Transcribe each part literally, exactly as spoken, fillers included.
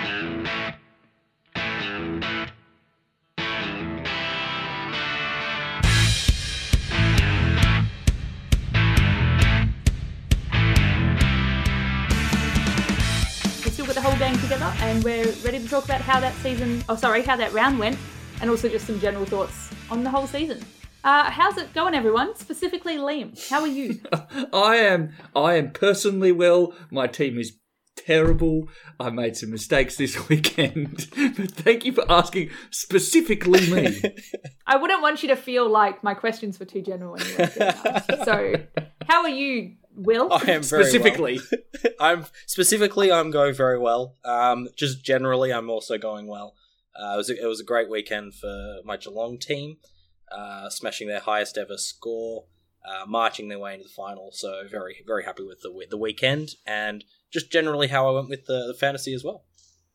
Together, and we're ready to talk about how that season, oh sorry, how that round went, and also just some general thoughts on the whole season. Uh, how's it going, everyone? Specifically, Liam, how are you? I am, I am personally well. My team is terrible. I made some mistakes this weekend, but thank you for asking specifically me. I wouldn't want you to feel like my questions were too general anyway. So, how are you, Will? I am very specifically. Well. I'm specifically. I'm going very well. Um, just generally, I'm also going well. Uh, it was a, it was a great weekend for my Geelong team, uh, smashing their highest ever score, uh, marching their way into the final. So very very happy with the the weekend, and just generally how I went with the, the fantasy as well.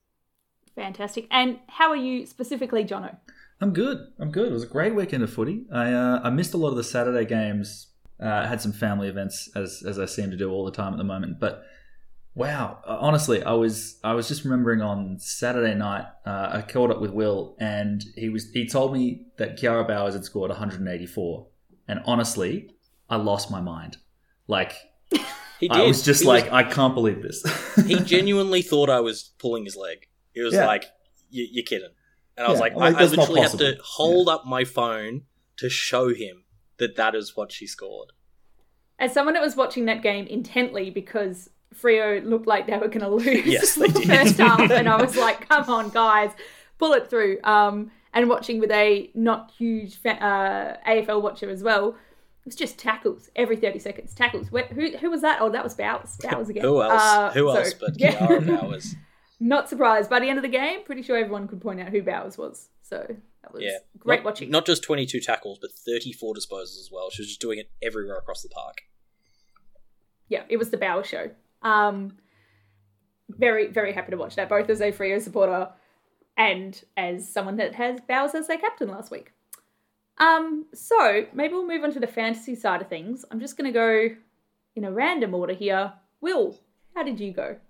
Fantastic. And how are you specifically, Jono? I'm good. I'm good. It was a great weekend of footy. I uh, I missed a lot of the Saturday games. I uh, had some family events, as as I seem to do all the time at the moment. But wow, honestly, I was I was just remembering on Saturday night, uh, I caught up with Will, and he was he told me that Kiara Bowers had scored one hundred eighty-four, and honestly, I lost my mind. Like, he did. I was just he like, was, I can't believe this. He genuinely thought I was pulling his leg. He was yeah. like, "You're kidding," and I was yeah, like, like I, I literally had to hold yeah. up my phone to show him that that is what she scored. As someone that was watching that game intently, because Freo looked like they were going to lose yes, they did. first half, and I was like, come on, guys, pull it through. Um, and watching with a not huge fa- uh, A F L watcher as well, it was just tackles every thirty seconds. Tackles. Where, who who was that? Oh, that was Bowers. Bowers again. Who else? Uh, who so, else but yeah. Kiara Bowers? Not surprised. By the end of the game, pretty sure everyone could point out who Bowers was. So that was yeah. great not, watching. Not just twenty-two tackles, but thirty-four disposals as well. She was just doing it everywhere across the park. Yeah, it was the Bauer show. Um, very, very happy to watch that, both as a Freo supporter and as someone that has Bowers as their captain last week. Um, so maybe we'll move on to the fantasy side of things. I'm just going to go in a random order here. Will, how did you go?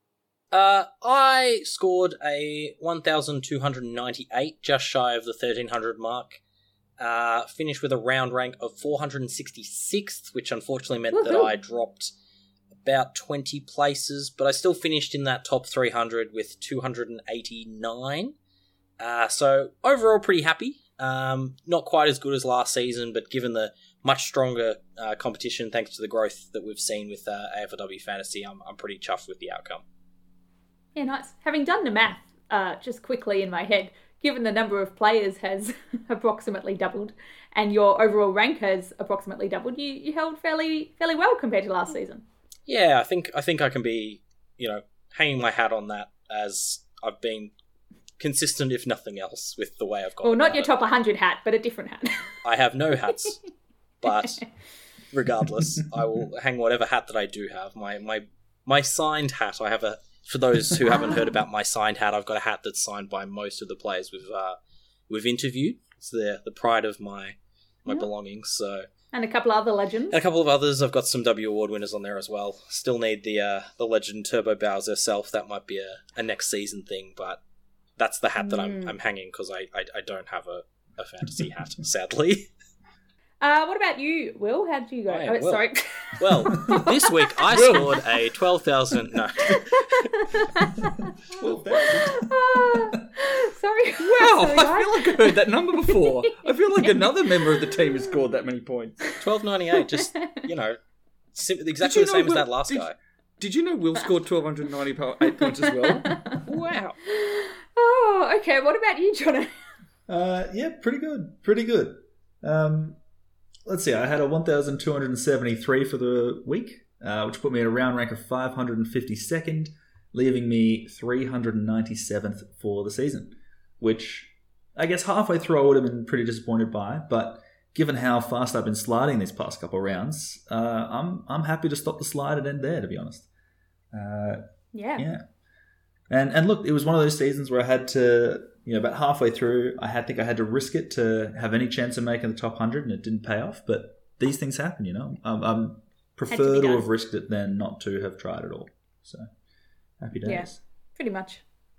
Uh, I scored a one thousand two hundred ninety-eight, just shy of the thirteen hundred mark. Uh, finished with a round rank of four hundred sixty-sixth, which unfortunately meant Woo-hoo. that I dropped about twenty places, but I still finished in that top three hundred with two hundred eighty-nine. Uh, so overall pretty happy. Um, not quite as good as last season, but given the much stronger uh, competition, thanks to the growth that we've seen with uh, A F L W Fantasy, I'm, I'm pretty chuffed with the outcome. Yeah, nice. Having done the math uh, just quickly in my head, given the number of players has approximately doubled and your overall rank has approximately doubled, you, you held fairly fairly well compared to last season. Yeah, I think I think I can be, you know, hanging my hat on that, as I've been consistent, if nothing else, with the way I've gone. Well, not your it. top one hundred hat, but a different hat. I have no hats, but regardless, I will hang whatever hat that I do have. My my my signed hat, I have a... For those who haven't heard about my signed hat, I've got a hat that's signed by most of the players we've uh, we've interviewed. It's the the pride of my my yeah. belongings. So, and a couple of other legends. And a couple of others. I've got some W Award winners on there as well. Still need the uh, the legend Turbo Bowers herself. That might be a, a next season thing, but that's the hat that mm. I'm I'm hanging because I, I I don't have a, a fantasy hat, sadly. Uh, what about you, Will? How did you go? Oh, oh, well. Sorry. Well, this week I scored a twelve thousand... No. twelve thousand. Uh, sorry. Wow, sorry, I feel like I've heard that number before. I feel like another member of the team has scored that many points. twelve ninety-eight, just, you know, sim- exactly the same Will, as that last did, guy. Did you know Will scored twelve ninety-eight points as well? Wow. Oh, okay. What about you, Jono? Uh, yeah, pretty good. Pretty good. Um... Let's see, I had a one thousand two hundred seventy-three for the week, uh, which put me at a round rank of five hundred fifty-second, leaving me three hundred ninety-seventh for the season, which I guess halfway through I would have been pretty disappointed by, but given how fast I've been sliding these past couple of rounds, uh, I'm I'm happy to stop the slide and end there, to be honest. Uh, yeah. Yeah. And and look, it was one of those seasons where I had to... You know, about halfway through, I had think I had to risk it to have any chance of making the top one hundred, and it didn't pay off. But these things happen, you know. I um, prefer to, to have risked it than not to have tried at all. So, happy days. Yeah, pretty much.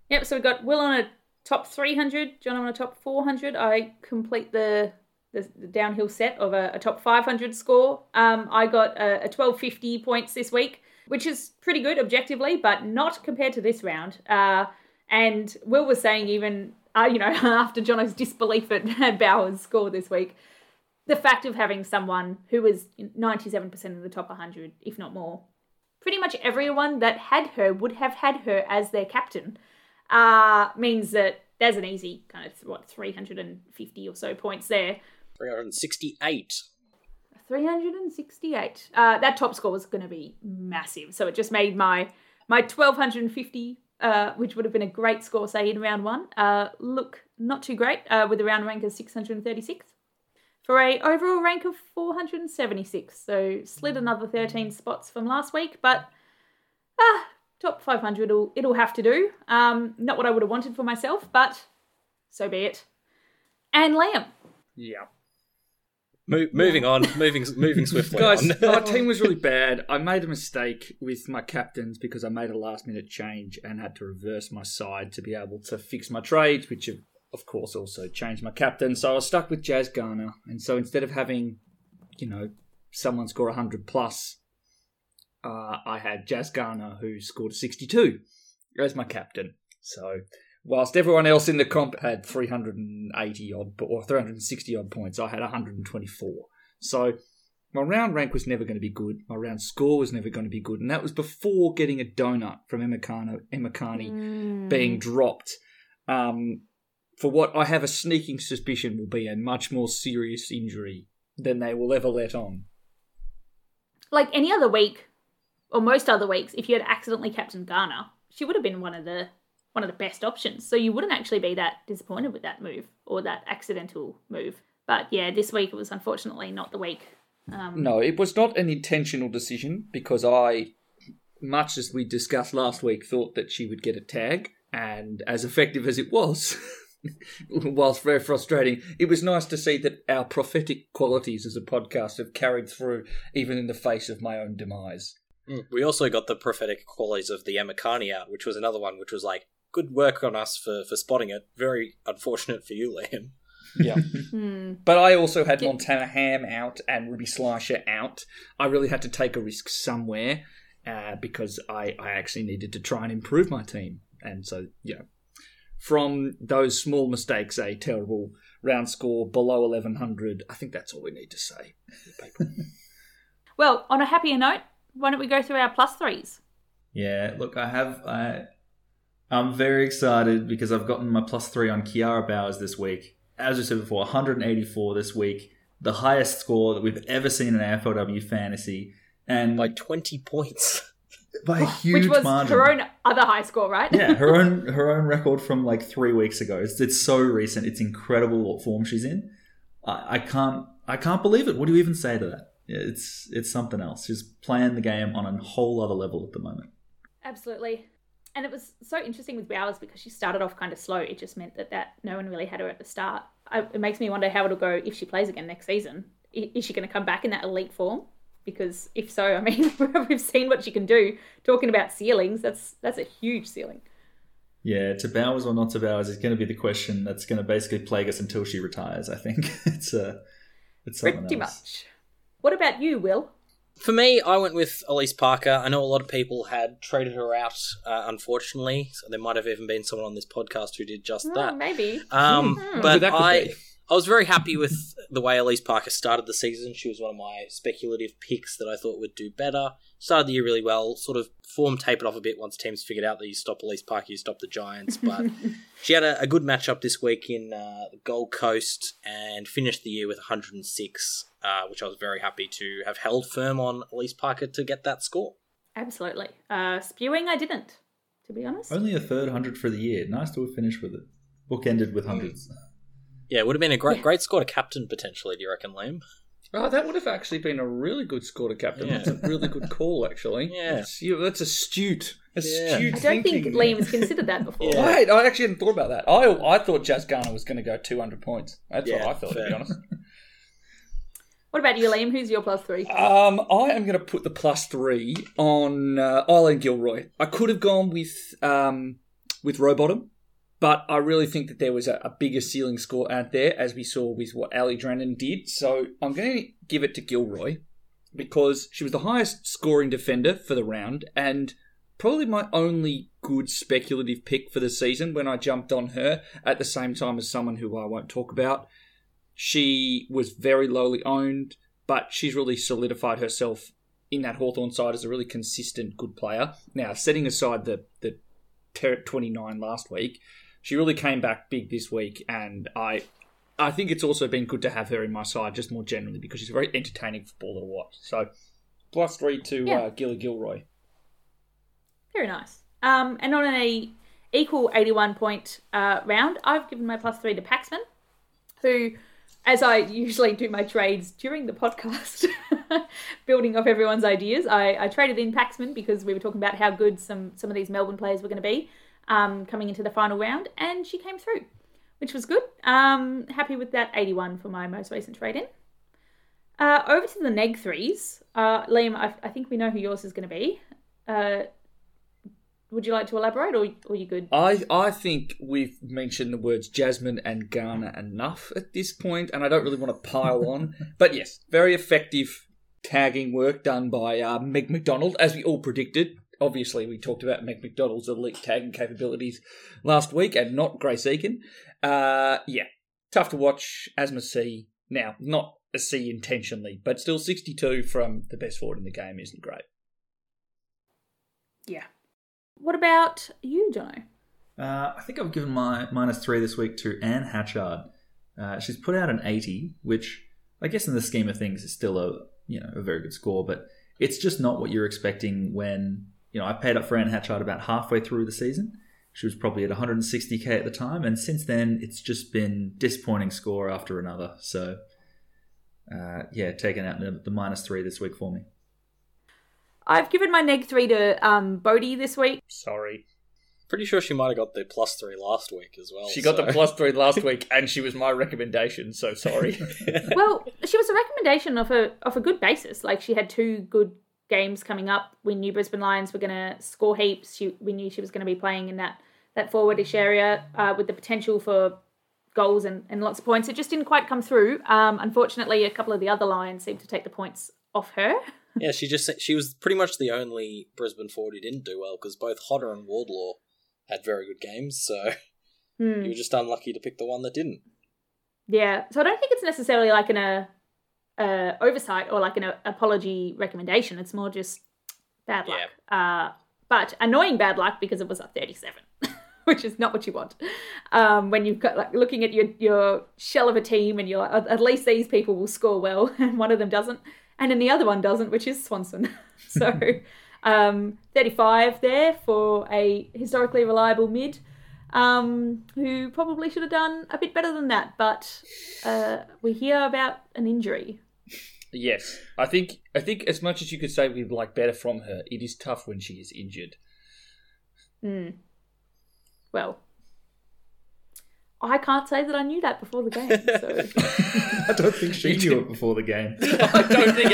Yep, so we've got Will on a top three hundred, John on a top four hundred. I complete the the, the downhill set of a, a top five hundred score. Um, I got a, a twelve fifty points this week, which is pretty good objectively, but not compared to this round. Uh, and Will was saying even, uh, you know, after Jono's disbelief at, at Bauer's score this week, the fact of having someone who was ninety-seven percent of the top one hundred, if not more, pretty much everyone that had her would have had her as their captain, uh, means that there's an easy kind of, what, three hundred fifty or so points there. three hundred sixty-eight. three hundred sixty-eight. Uh, that top score was going to be massive. So it just made my my twelve fifty, uh, which would have been a great score, say, in round one, uh, look not too great, uh, with a round rank of six hundred thirty-six. For a overall rank of four hundred seventy-six. So slid another thirteen spots from last week, but ah, top five hundred, it'll, it'll have to do. Um, not what I would have wanted for myself, but so be it. And Liam. Yeah. Mo- moving on, moving moving swiftly Guys, on. our team was really bad. I made a mistake with my captains because I made a last-minute change and had to reverse my side to be able to fix my trades, which have, of course, also changed my captain. So I was stuck with Jazz Garner. And so instead of having, you know, someone score one hundred plus, uh, I had Jazz Garner, who scored sixty-two, as my captain. So whilst everyone else in the comp had three hundred eighty odd or three hundred sixty odd points, I had one hundred twenty-four. So my round rank was never going to be good. My round score was never going to be good. And that was before getting a donut from Emma Carney, Emma Carney Mm. being dropped. Um, for what I have a sneaking suspicion will be a much more serious injury than they will ever let on. Like any other week, or most other weeks, if you had accidentally captained Garner, she would have been one of the one of the best options. So you wouldn't actually be that disappointed with that move or that accidental move. But yeah, this week it was unfortunately not the week. Um, No, it was not an intentional decision because I, much as we discussed last week, thought that she would get a tag. And as effective as it was, whilst very frustrating, it was nice to see that our prophetic qualities as a podcast have carried through even in the face of my own demise. Mm. We also got the prophetic qualities of the Emma Carney out, which was another one, which was like, good work on us for, for spotting it. Very unfortunate for you, Liam. Yeah. hmm. But I also had Montana Ham out and Ruby Slasher out. I really had to take a risk somewhere uh, because I, I actually needed to try and improve my team. And so, you know, from those small mistakes, a terrible round score below eleven hundred, I think that's all we need to say, people. Well, on a happier note, why don't we go through our plus threes? Yeah, look, I have... I, I'm very excited because I've gotten my plus three on Kiara Bowers this week. As I said before, one hundred eighty-four this week. The highest score that we've ever seen in A F L W Fantasy. And By twenty points. by a huge Which was margin. her own other high score, right? Yeah, her own her own record from like three weeks ago. It's, it's so recent. It's incredible what form she's in. I, I can't I can't believe it. What do you even say to that? Yeah, it's it's something else. She's playing the game on a whole other level at the moment. Absolutely. And it was so interesting with Bowers because she started off kind of slow. It just meant that, that no one really had her at the start. I, it makes me wonder how it'll go if she plays again next season. Is, is she going to come back in that elite form? Because if so, I mean, we've seen what she can do. Talking about ceilings, that's that's a huge ceiling. Yeah, to Bowers or not to Bowers is going to be the question that's going to basically plague us until she retires, I think. it's uh, it's something Pretty else. much. What about you, Will? For me, I went with Elise Parker. I know a lot of people had traded her out, uh, unfortunately. So there might have even been someone on this podcast who did just Oh, that. maybe. Um, Hmm. but That could I, be. I was very happy with the way Elise Parker started the season. She was one of my speculative picks that I thought would do better. Started the year really well. Sort of form tapered off a bit once teams figured out that you stop Elise Parker, you stop the Giants. But she had a, a good matchup this week in uh, the Gold Coast and finished the year with one hundred six, uh, which I was very happy to have held firm on Elise Parker to get that score. Absolutely. Uh, spewing, I didn't, to be honest. Only a third hundred for the year. Nice to have finished with it. Book ended with hundreds. Yeah, it would have been a great Yeah. great score to captain, potentially, do you reckon, Liam? Oh, that would have actually been a really good score to captain. Yeah. That's a really good call, actually. Yeah. That's, you- that's astute. Astute Yeah. I don't thinking. think Liam's considered that before. Yeah. Wait, I actually hadn't thought about that. I I thought Jazz Garner was going to go two hundred points. That's Yeah, what I thought, to fair. be honest. What about you, Liam? Who's your plus three? Um, I am going to put the plus three on uh, Eileen Gilroy. I could have gone with um, with Rowbottom, but I really think that there was a, a bigger ceiling score out there, as we saw with what Ali Drennan did. So I'm going to give it to Gilroy because she was the highest scoring defender for the round and probably my only good speculative pick for the season when I jumped on her at the same time as someone who I won't talk about. She was very lowly owned, but she's really solidified herself in that Hawthorn side as a really consistent, good player. Now, setting aside the, the twenty-nine last week, she really came back big this week, and I I think it's also been good to have her in my side, just more generally, because she's a very entertaining footballer to watch. So, plus three to yeah. uh, Gilly Gilroy. Very nice. Um, and on a equal eighty-one point uh, round, I've given my plus three to Paxman, who, as I usually do my trades during the podcast, building off everyone's ideas, I, I traded in Paxman because we were talking about how good some, some of these Melbourne players were going to be um, coming into the final round, and she came through, which was good. Um, happy with that eighty-one for my most recent trade in. Uh, over to the neg threes. Uh, Liam, I, I think we know who yours is going to be. Uh, would you like to elaborate, or, or are you good? I, I think we've mentioned the words Jasmine and Garner enough at this point, and I don't really want to pile on. But yes, very effective tagging work done by uh, Meg McDonald, as we all predicted. Obviously, we talked about Meg McDonald's elite tagging capabilities last week, and not Grace Eakin. Uh, yeah, tough to watch, Asma C. Now, not a C intentionally, but still sixty-two from the best forward in the game isn't great. Yeah. What about you, Jono? Uh, I think I've given my minus three this week to Anne Hatchard. Uh, she's put out an eighty, which I guess in the scheme of things is still a you know a very good score, but it's just not what you're expecting when, you know, I paid up for Anne Hatchard about halfway through the season. She was probably at one hundred sixty k at the time, and since then it's just been disappointing score after another. So, uh, yeah, taking out the, the minus three this week for me. I've given my neg three to um, Bodie this week. Sorry. Pretty sure she might have got the plus three last week as well. She got so. the plus three last week, and she was my recommendation, so sorry. Well, she was a recommendation of a, of a good basis. Like, she had two good games coming up. We knew Brisbane Lions were going to score heaps. She, we knew she was going to be playing in that, that forwardish area uh, with the potential for goals and, and lots of points. It just didn't quite come through. Um, unfortunately, a couple of the other Lions seemed to take the points off her. Yeah, she just she was pretty much the only Brisbane forward who didn't do well, because both Hodder and Wardlaw had very good games, so hmm. you were just unlucky to pick the one that didn't. Yeah, so I don't think it's necessarily like an uh, uh, oversight or like an uh, apology recommendation. It's more just bad luck. Yeah. Uh, but annoying bad luck because it was a thirty-seven, which is not what you want. Um, when you've got like looking at your, your shell of a team and you're like, at least these people will score well, and one of them doesn't. And then the other one doesn't, which is Swanson. So um, thirty-five there for a historically reliable mid um, who probably should have done a bit better than that. But uh, we hear about an injury. Yes. I think I think as much as you could say we'd like better from her, it is tough when she is injured. Mm. Well, I can't say that I knew that before the game. So. I don't think she knew it before the game. I don't think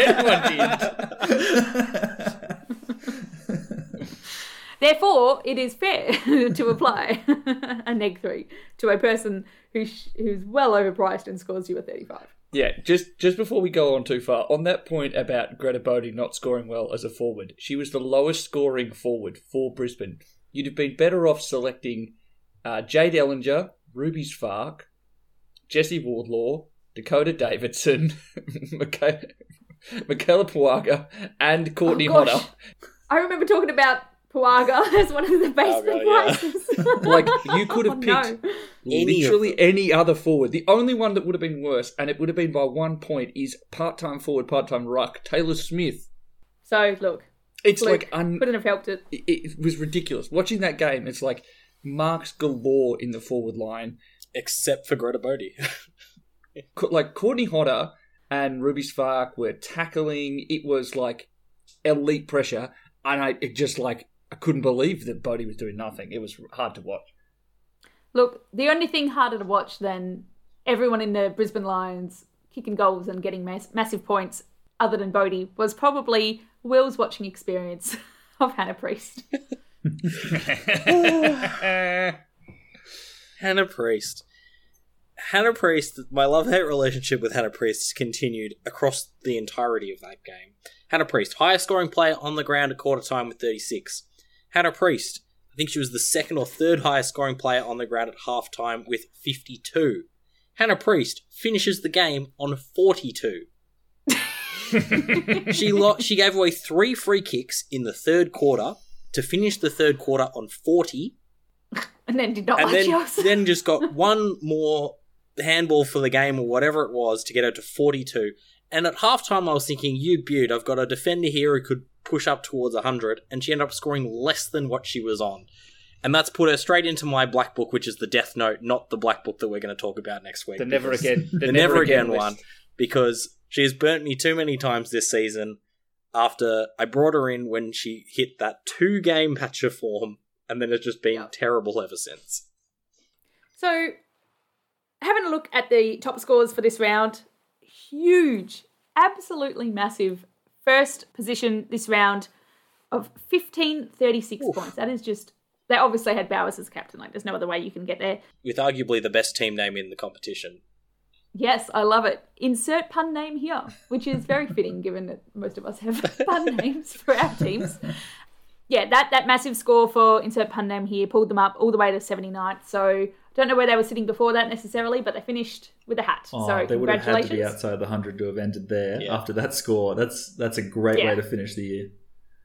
anyone did. Therefore, it is fair to apply a neg three to a person who's, who's well overpriced and scores you a thirty-five. Yeah, just just before we go on too far, on that point about Greta Bodie not scoring well as a forward, she was the lowest scoring forward for Brisbane. You'd have been better off selecting uh, Jade Ellinger, Ruby Sfark, Jessie Wardlaw, Dakota Davidson, Michaela, Michaela Puaga, and Courtney oh, Hodder. I remember talking about Puaga as one of the basement prices. Yeah. Like, you could have oh, picked no. literally any other forward. The only one that would have been worse, and it would have been by one point, is part-time forward, part-time ruck, Taylor Smith. So, look. It's Luke, like... Un- couldn't have helped it. it. It was ridiculous. Watching that game, it's like marks galore in the forward line. Except for Greta Bodie. Like, Courtney Hodder and Ruby Sfark were tackling. It was like elite pressure. And I it just like, I couldn't believe that Bodie was doing nothing. It was hard to watch. Look, the only thing harder to watch than everyone in the Brisbane Lions kicking goals and getting mass- massive points other than Bodie was probably Will's watching experience of Hannah Priest. Hannah Priest. Hannah Priest, my love-hate relationship with Hannah Priest continued across the entirety of that game. Hannah Priest, highest scoring player on the ground at quarter time with thirty-six. Hannah Priest, I think she was the second or third highest scoring player on the ground at half time with fifty-two. Hannah Priest finishes the game on forty-two. she lo- she gave away three free kicks in the third quarter to finish the third quarter on forty. And then did not and like then, Chelsea. then just got one more handball for the game or whatever it was to get her to forty-two. And at halftime I was thinking, you beaut, I've got a defender here who could push up towards one hundred, and she ended up scoring less than what she was on. And that's put her straight into my black book, which is the Death Note, not the black book that we're going to talk about next week. The never again. The, the never, never again, again one. Because she has burnt me too many times this season after I brought her in when she hit that two-game patch of form, and then it's just been Yep. terrible ever since. So, having a look at the top scores for this round, huge, absolutely massive first position this round of fifteen thirty-six Oof. points. That is just, they obviously had Bowers as captain. Like, there's no other way you can get there. With arguably the best team name in the competition. Yes, I love it. Insert pun name here, which is very fitting given that most of us have pun names for our teams. Yeah, that, that massive score for insert pun name here pulled them up all the way to seventy-ninth. So, don't know where they were sitting before that necessarily, but they finished with a hat. Oh, so, they would have had congratulations. to be outside the hundred to have ended there Yeah. after that score. That's that's a great Yeah. way to finish the year.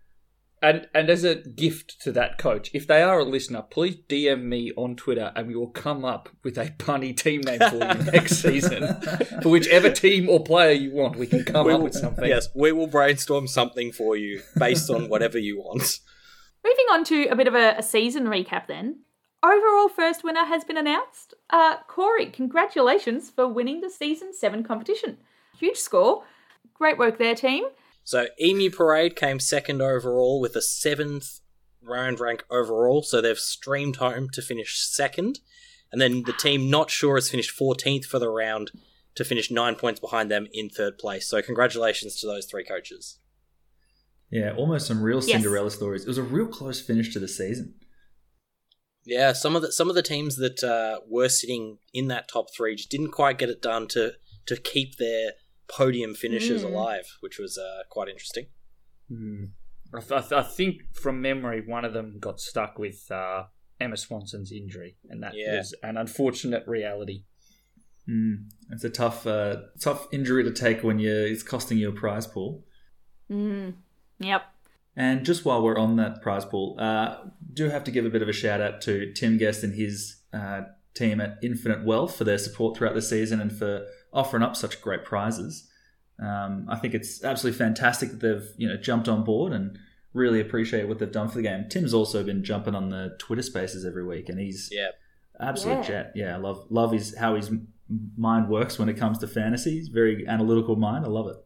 And and as a gift to that coach, if they are a listener, please D M me on Twitter and we will come up with a punny team name for you next season. For whichever team or player you want, we can come We up will- with something. Yes, we will brainstorm something for you based on whatever you want. Moving on to a bit of a, a season recap then. Overall first winner has been announced. Uh, Corey, congratulations for winning the season seven competition. Huge score. Great work there, team. So Emu Parade came second overall with a seventh round rank overall, so they've streamed home to finish second. And then the team Not Sure has finished fourteenth for the round to finish nine points behind them in third place. So congratulations to those three coaches. Yeah, almost some real Yes. Cinderella stories. It was a real close finish to the season. Yeah, some of the some of the teams that uh, were sitting in that top three just didn't quite get it done to to keep their podium finishes Mm. alive, which was uh, quite interesting. Hmm. I, th- I think from memory, one of them got stuck with uh, Emma Swanson's injury, and that Yeah. was an unfortunate reality. Mm. It's a tough, uh, tough injury to take when you it's costing you a prize pool. Mm, yep. And just while we're on that prize pool, uh, do have to give a bit of a shout out to Tim Guest and his uh, team at Infinite Wealth for their support throughout the season and for offering up such great prizes. Um, I think it's absolutely fantastic that they've you know jumped on board and really appreciate what they've done for the game. Tim's also been jumping on the Twitter Spaces every week, and he's Yeah. absolute Yeah. jet. Yeah, I love love his how his mind works when it comes to fantasy. He's a very analytical mind. I love it.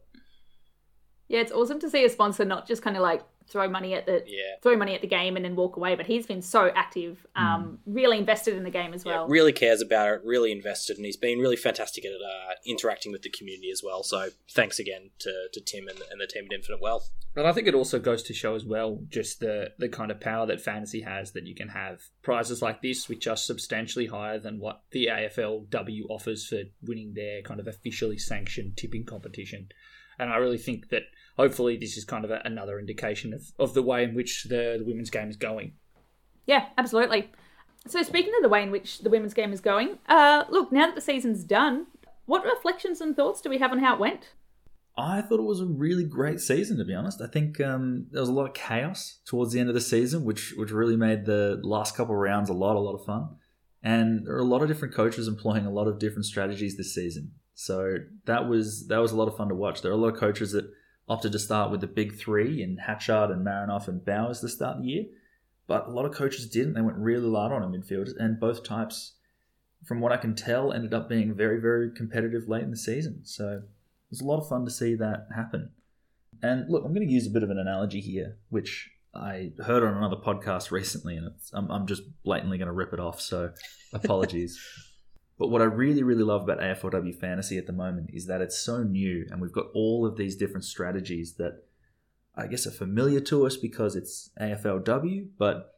Yeah, it's awesome to see a sponsor not just kind of like throw money at the Yeah. throw money at the game and then walk away, but he's been so active, um, really invested in the game as well. Yeah, really cares about it, really invested, and he's been really fantastic at uh, interacting with the community as well. So thanks again to, to Tim and, and the team at Infinite Wealth. But I think it also goes to show as well just the, the kind of power that fantasy has, that you can have prizes like this, which are substantially higher than what the A F L W offers for winning their kind of officially sanctioned tipping competition. And I really think that hopefully this is kind of a, another indication of, of the way in which the, the women's game is going. Yeah, absolutely. So speaking of the way in which the women's game is going, uh, look, now that the season's done, what reflections and thoughts do we have on how it went? I thought it was a really great season, to be honest. I think um, there was a lot of chaos towards the end of the season, which which really made the last couple of rounds a lot, a lot of fun. And there are a lot of different coaches employing a lot of different strategies this season. So that was that was a lot of fun to watch. There are a lot of coaches that opted to start with the big three in Hatchard and Marinoff and Bowers to start the year. But a lot of coaches didn't. They went really light on in midfield. And both types, from what I can tell, ended up being very, very competitive late in the season. So it was a lot of fun to see that happen. And look, I'm going to use a bit of an analogy here, which I heard on another podcast recently, and it's, I'm, I'm just blatantly going to rip it off, so apologies. But what I really, really love about A F L W Fantasy at the moment is that it's so new, and we've got all of these different strategies that I guess are familiar to us because it's A F L W, but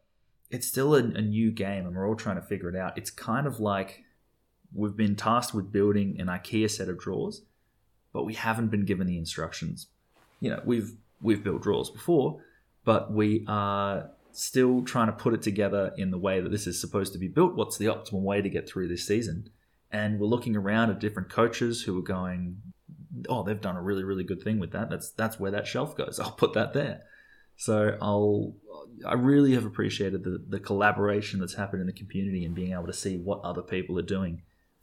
it's still a, a new game and we're all trying to figure it out. It's kind of like we've been tasked with building an IKEA set of drawers, but we haven't been given the instructions. You know, we've we've built drawers before, but we are still trying to put it together in the way that this is supposed to be built. What's the optimal way to get through this season? And we're looking around at different coaches who are going, oh, they've done a really, really good thing with that. That's that's where that shelf goes. I'll put that there. So I'll, I really have appreciated the, the collaboration that's happened in the community and being able to see what other people are doing.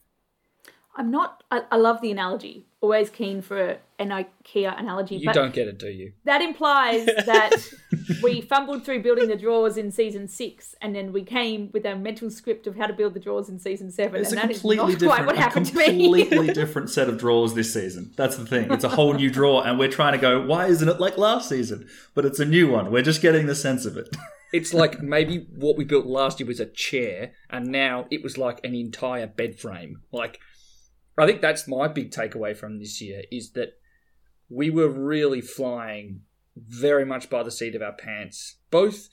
I'm not, I, I love the analogy. Always keen for an IKEA analogy. You but don't get it, do you? That implies that we fumbled through building the drawers in season six, and then we came with a mental script of how to build the drawers in season seven, It's and a that is completely not quite different, what a happened to me. completely different set of drawers this season. That's the thing. It's a whole new drawer, and we're trying to go, why isn't it like last season? But it's a new one. We're just getting the sense of it. It's like maybe what we built last year was a chair, and now it was like an entire bed frame. Like, I think that's my big takeaway from this year, is that we were really flying very much by the seat of our pants, both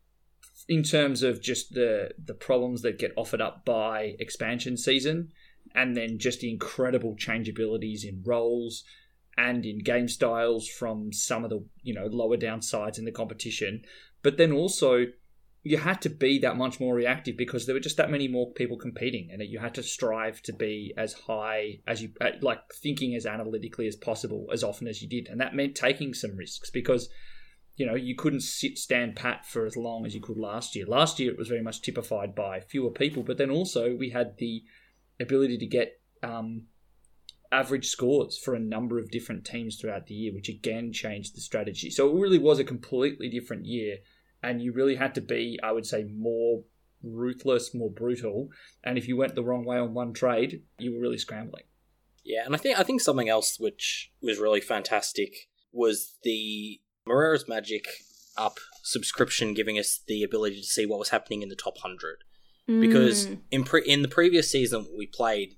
in terms of just the the problems that get offered up by expansion season, and then just the incredible changeabilities in roles and in game styles from some of the, you know, lower down sides in the competition. But then also, you had to be that much more reactive because there were just that many more people competing, and you had to strive to be as high as you, like thinking as analytically as possible as often as you did. And that meant taking some risks because, you know, you couldn't sit, stand pat for as long as you could last year. Last year, it was very much typified by fewer people, but then also we had the ability to get um, average scores for a number of different teams throughout the year, which again changed the strategy. So it really was a completely different year. And you really had to be, I would say, more ruthless, more brutal. And if you went the wrong way on one trade, you were really scrambling. Yeah, and I think I think something else which was really fantastic was the Moreira's Magic Up subscription, giving us the ability to see what was happening in the top one hundred. Mm. Because in pre- in the previous season we played,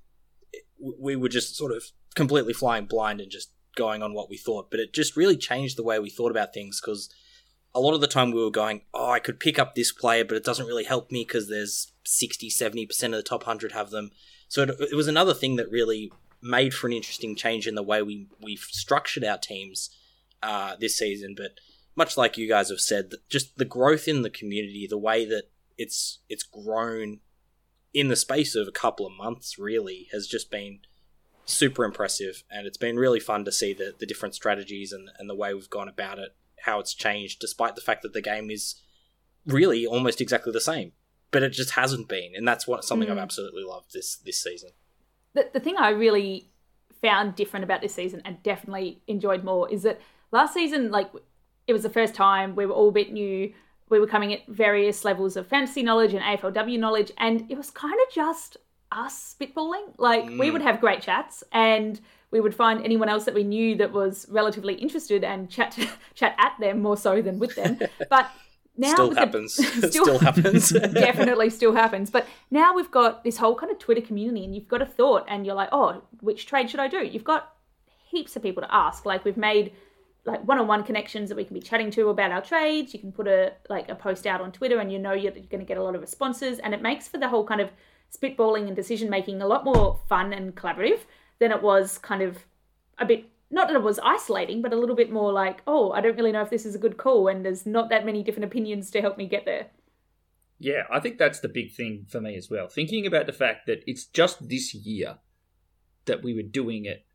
we were just sort of completely flying blind and just going on what we thought. But it just really changed the way we thought about things, because a lot of the time we were going, oh, I could pick up this player, but it doesn't really help me because there's sixty, seventy percent of the top one hundred have them. So it, it was another thing that really made for an interesting change in the way we, we've structured our teams uh, this season. But much like you guys have said, just the growth in the community, the way that it's it's grown in the space of a couple of months really has just been super impressive. And it's been really fun to see the, the different strategies and, and the way we've gone about it, how it's changed, despite the fact that the game is really almost exactly the same, but it just hasn't been, and that's what something mm. I've absolutely loved this this season. The the thing I really found different about this season, and definitely enjoyed more, is that last season, like, it was the first time we were all a bit new. We were coming at various levels of fantasy knowledge and A F L W knowledge, and it was kind of just us spitballing. Like, mm. we would have great chats, and we would find anyone else that we knew that was relatively interested and chat chat at them more so than with them. But now still happens. The, still, still happens. Definitely still happens. But now we've got this whole kind of Twitter community, and you've got a thought, and you're like, oh, which trade should I do? You've got heaps of people to ask. Like, we've made like one-on-one connections that we can be chatting to about our trades. You can put a like a post out on Twitter, and you know you're going to get a lot of responses, and it makes for the whole kind of spitballing and decision making a lot more fun and collaborative than it was kind of a bit, not that it was isolating, but a little bit more like, oh, I don't really know if this is a good call, and there's not that many different opinions to help me get there. Yeah, I think that's the big thing for me as well. Thinking about the fact that it's just this year that we were doing it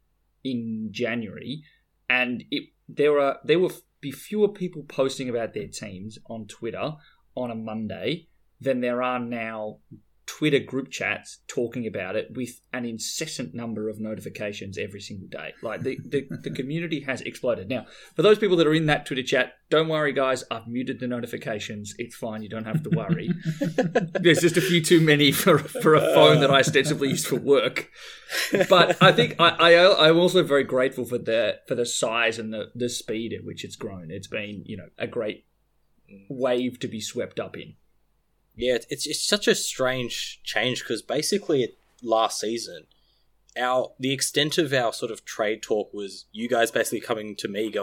in January, and it there are there will be fewer people posting about their teams on Twitter on a Monday than there are now Twitter group chats talking about it with an incessant number of notifications every single day. Like, the, the, the community has exploded. Now, for those people that are in that Twitter chat, don't worry, guys. I've muted the notifications. It's fine. You don't have to worry. There's just a few too many for for a phone that I ostensibly use for work. But I think I, I I'm also very grateful for the for the size and the, the speed at which it's grown. It's been, you know, a great wave to be swept up in. Yeah, it's it's such a strange change, because basically last season, our the extent of our sort of trade talk was you guys basically coming to me going,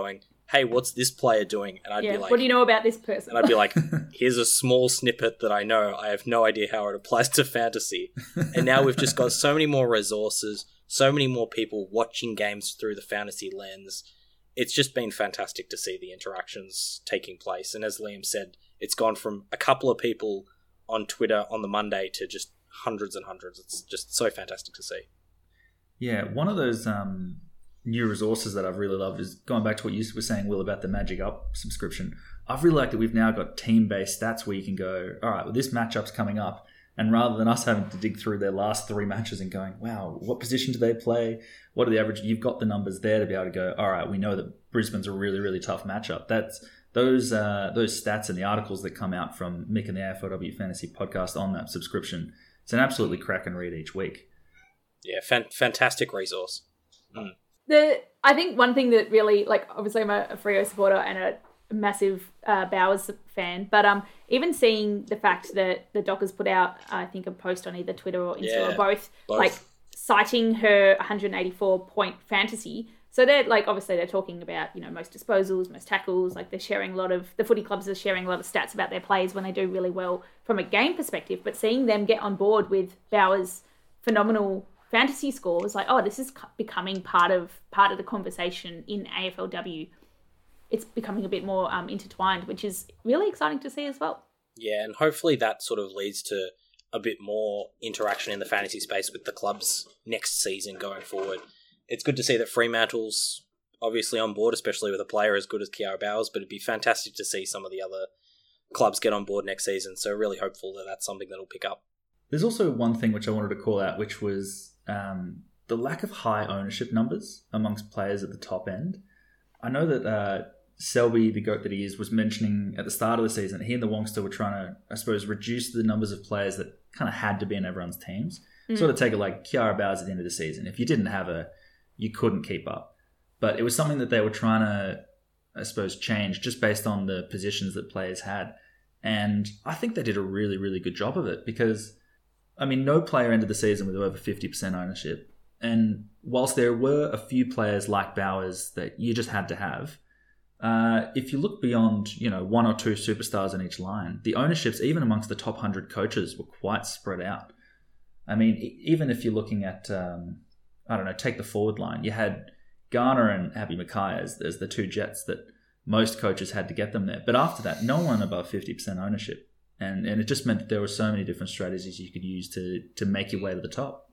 hey, what's this player doing? And I'd yeah. be like, what do you know about this person? and I'd be like, here's a small snippet that I know. I have no idea how it applies to fantasy. And now we've just got so many more resources, so many more people watching games through the fantasy lens. It's just been fantastic to see the interactions taking place. And as Liam said, it's gone from a couple of people on Twitter on the Monday to just hundreds and hundreds. It's just so fantastic to see. Yeah, one of those um, new resources that I've really loved is going back to what you were saying, Will, about the Magic Up subscription. I've really liked that we've now got team-based stats where you can go, all right, well, this matchup's coming up. And rather than us having to dig through their last three matches and going, wow, what position do they play? What are the average? You've got the numbers there to be able to go, all right, we know that Brisbane's a really, really tough matchup. That's those uh, those stats and the articles that come out from Mick and the A F L W Fantasy Podcast on that subscription. It's an absolutely cracking read each week. Yeah, fan- fantastic resource. Mm. The I think one thing that really, like, obviously I'm a, a Freo supporter and a massive uh, Bowers fan, but um, even seeing the fact that the Dockers put out, I think, a post on either Twitter or Insta Yeah, or both, both, like citing her one hundred eighty-four point fantasy. So they're like, obviously they're talking about, you know, most disposals, most tackles, like they're sharing a lot of, the footy clubs are sharing a lot of stats about their players when they do really well from a game perspective, but seeing them get on board with Bowers' phenomenal fantasy scores, like, oh, this is becoming part of part of the conversation in A F L W. It's becoming a bit more um, intertwined, which is really exciting to see as well. Yeah, and hopefully that sort of leads to a bit more interaction in the fantasy space with the clubs next season going forward. It's good to see that Fremantle's obviously on board, especially with a player as good as Kiara Bowers, but it'd be fantastic to see some of the other clubs get on board next season, so really hopeful that that's something that'll pick up. There's also one thing which I wanted to call out, which was um, the lack of high ownership numbers amongst players at the top end. I know that uh, Selby, the GOAT that he is, was mentioning at the start of the season, he and the Wongster were trying to, I suppose, reduce the numbers of players that kind of had to be in everyone's teams. Mm. Sort of take it like Kiara Bowers at the end of the season. If you didn't have her, you couldn't keep up. But it was something that they were trying to, I suppose, change just based on the positions that players had. And I think they did a really, really good job of it because, I mean, no player ended the season with over fifty percent ownership. And whilst there were a few players like Bowers that you just had to have, uh, if you look beyond, you know, one or two superstars in each line, the ownerships, even amongst the top one hundred coaches, were quite spread out. I mean, even if you're looking at, um, I don't know, take the forward line, you had Garner and Abby Mackay as, as the two Jets that most coaches had to get them there. But after that, no one above fifty percent ownership. And and it just meant that there were so many different strategies you could use to, to make your way to the top.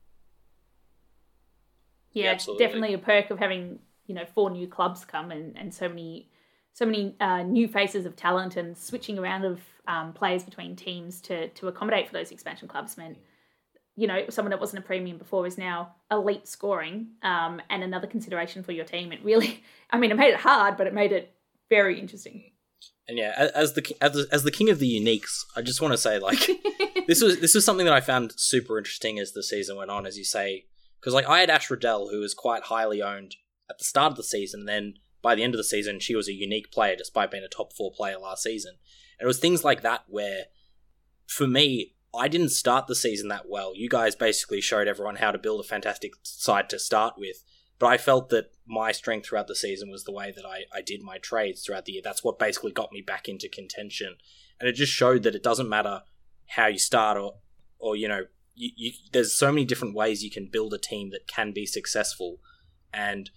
Yeah, yeah definitely a perk of having, you know, four new clubs come and, and so many so many uh, new faces of talent and switching around of um, players between teams to to accommodate for those expansion clubs meant, you know, someone that wasn't a premium before is now elite scoring um, and another consideration for your team. It really, I mean, it made it hard, but it made it very interesting. And yeah, as the as the, as the king of the uniques, I just want to say, like, this was this was something that I found super interesting as the season went on, as you say, because like I had Ash Riddell, who was quite highly owned at the start of the season, and then by the end of the season, she was a unique player despite being a top four player last season. And it was things like that where, for me, I didn't start the season that well. You guys basically showed everyone how to build a fantastic side to start with. But I felt that my strength throughout the season was the way that I, I did my trades throughout the year. That's what basically got me back into contention. And it just showed that it doesn't matter how you start or, or you know, you, you, there's so many different ways you can build a team that can be successful. And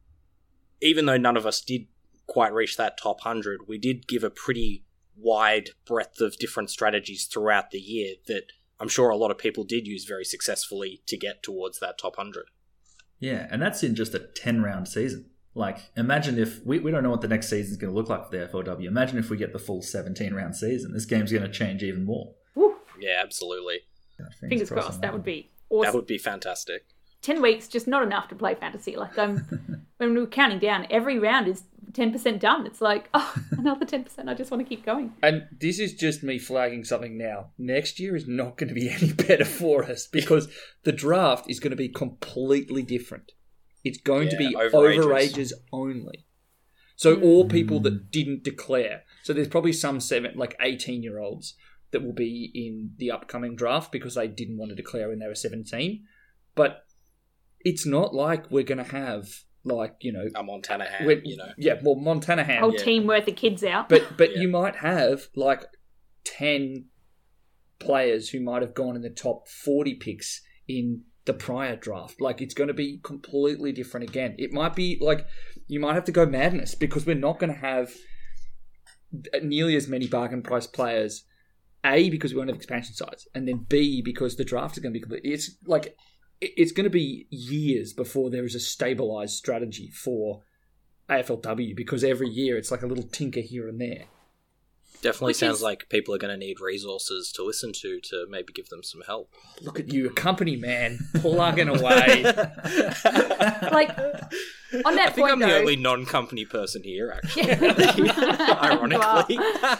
even though none of us did quite reach that top one hundred, we did give a pretty wide breadth of different strategies throughout the year that I'm sure a lot of people did use very successfully to get towards that top one hundred. Yeah, and that's in just a ten-round season. Like, imagine if... We, we don't know what the next season's going to look like for the A F L W. Imagine if we get the full seventeen-round season. This game's going to change even more. Woo. Yeah, absolutely. Yeah, fingers, Fingers crossed, crossed that would be awesome. That would be fantastic. ten weeks, just not enough to play fantasy. Like, I'm, when we were counting down, every round is ten percent done. It's like, oh, another ten percent. I just want to keep going. And this is just me flagging something now. Next year is not going to be any better for us because the draft is going to be completely different. It's going yeah, to be over, over ages. ages only. So all people that didn't declare. So there's probably some seven, like eighteen-year-olds that will be in the upcoming draft because they didn't want to declare when they were seventeen. But it's not like we're going to have like, you know, A Montana hand, when- you know. yeah, well, Montana hand, Whole Yeah. team worth of kids out. but but Yeah. you might have like ten players who might have gone in the top forty picks in the prior draft. Like, it's going to be completely different again. It might be like you might have to go madness because we're not going to have nearly as many bargain price players. A, because we won't have expansion sides, and then B, because the draft is going to be complete. It's like it- it's going to be years before there is a stabilized strategy for A F L W, because every year it's like a little tinker here and there. Definitely Which sounds is- like people are going to need resources to listen to to maybe give them some help. Look at you, a company man, plugging away. Like, on that I think point, I'm the though- only non-company person here, actually. Ironically.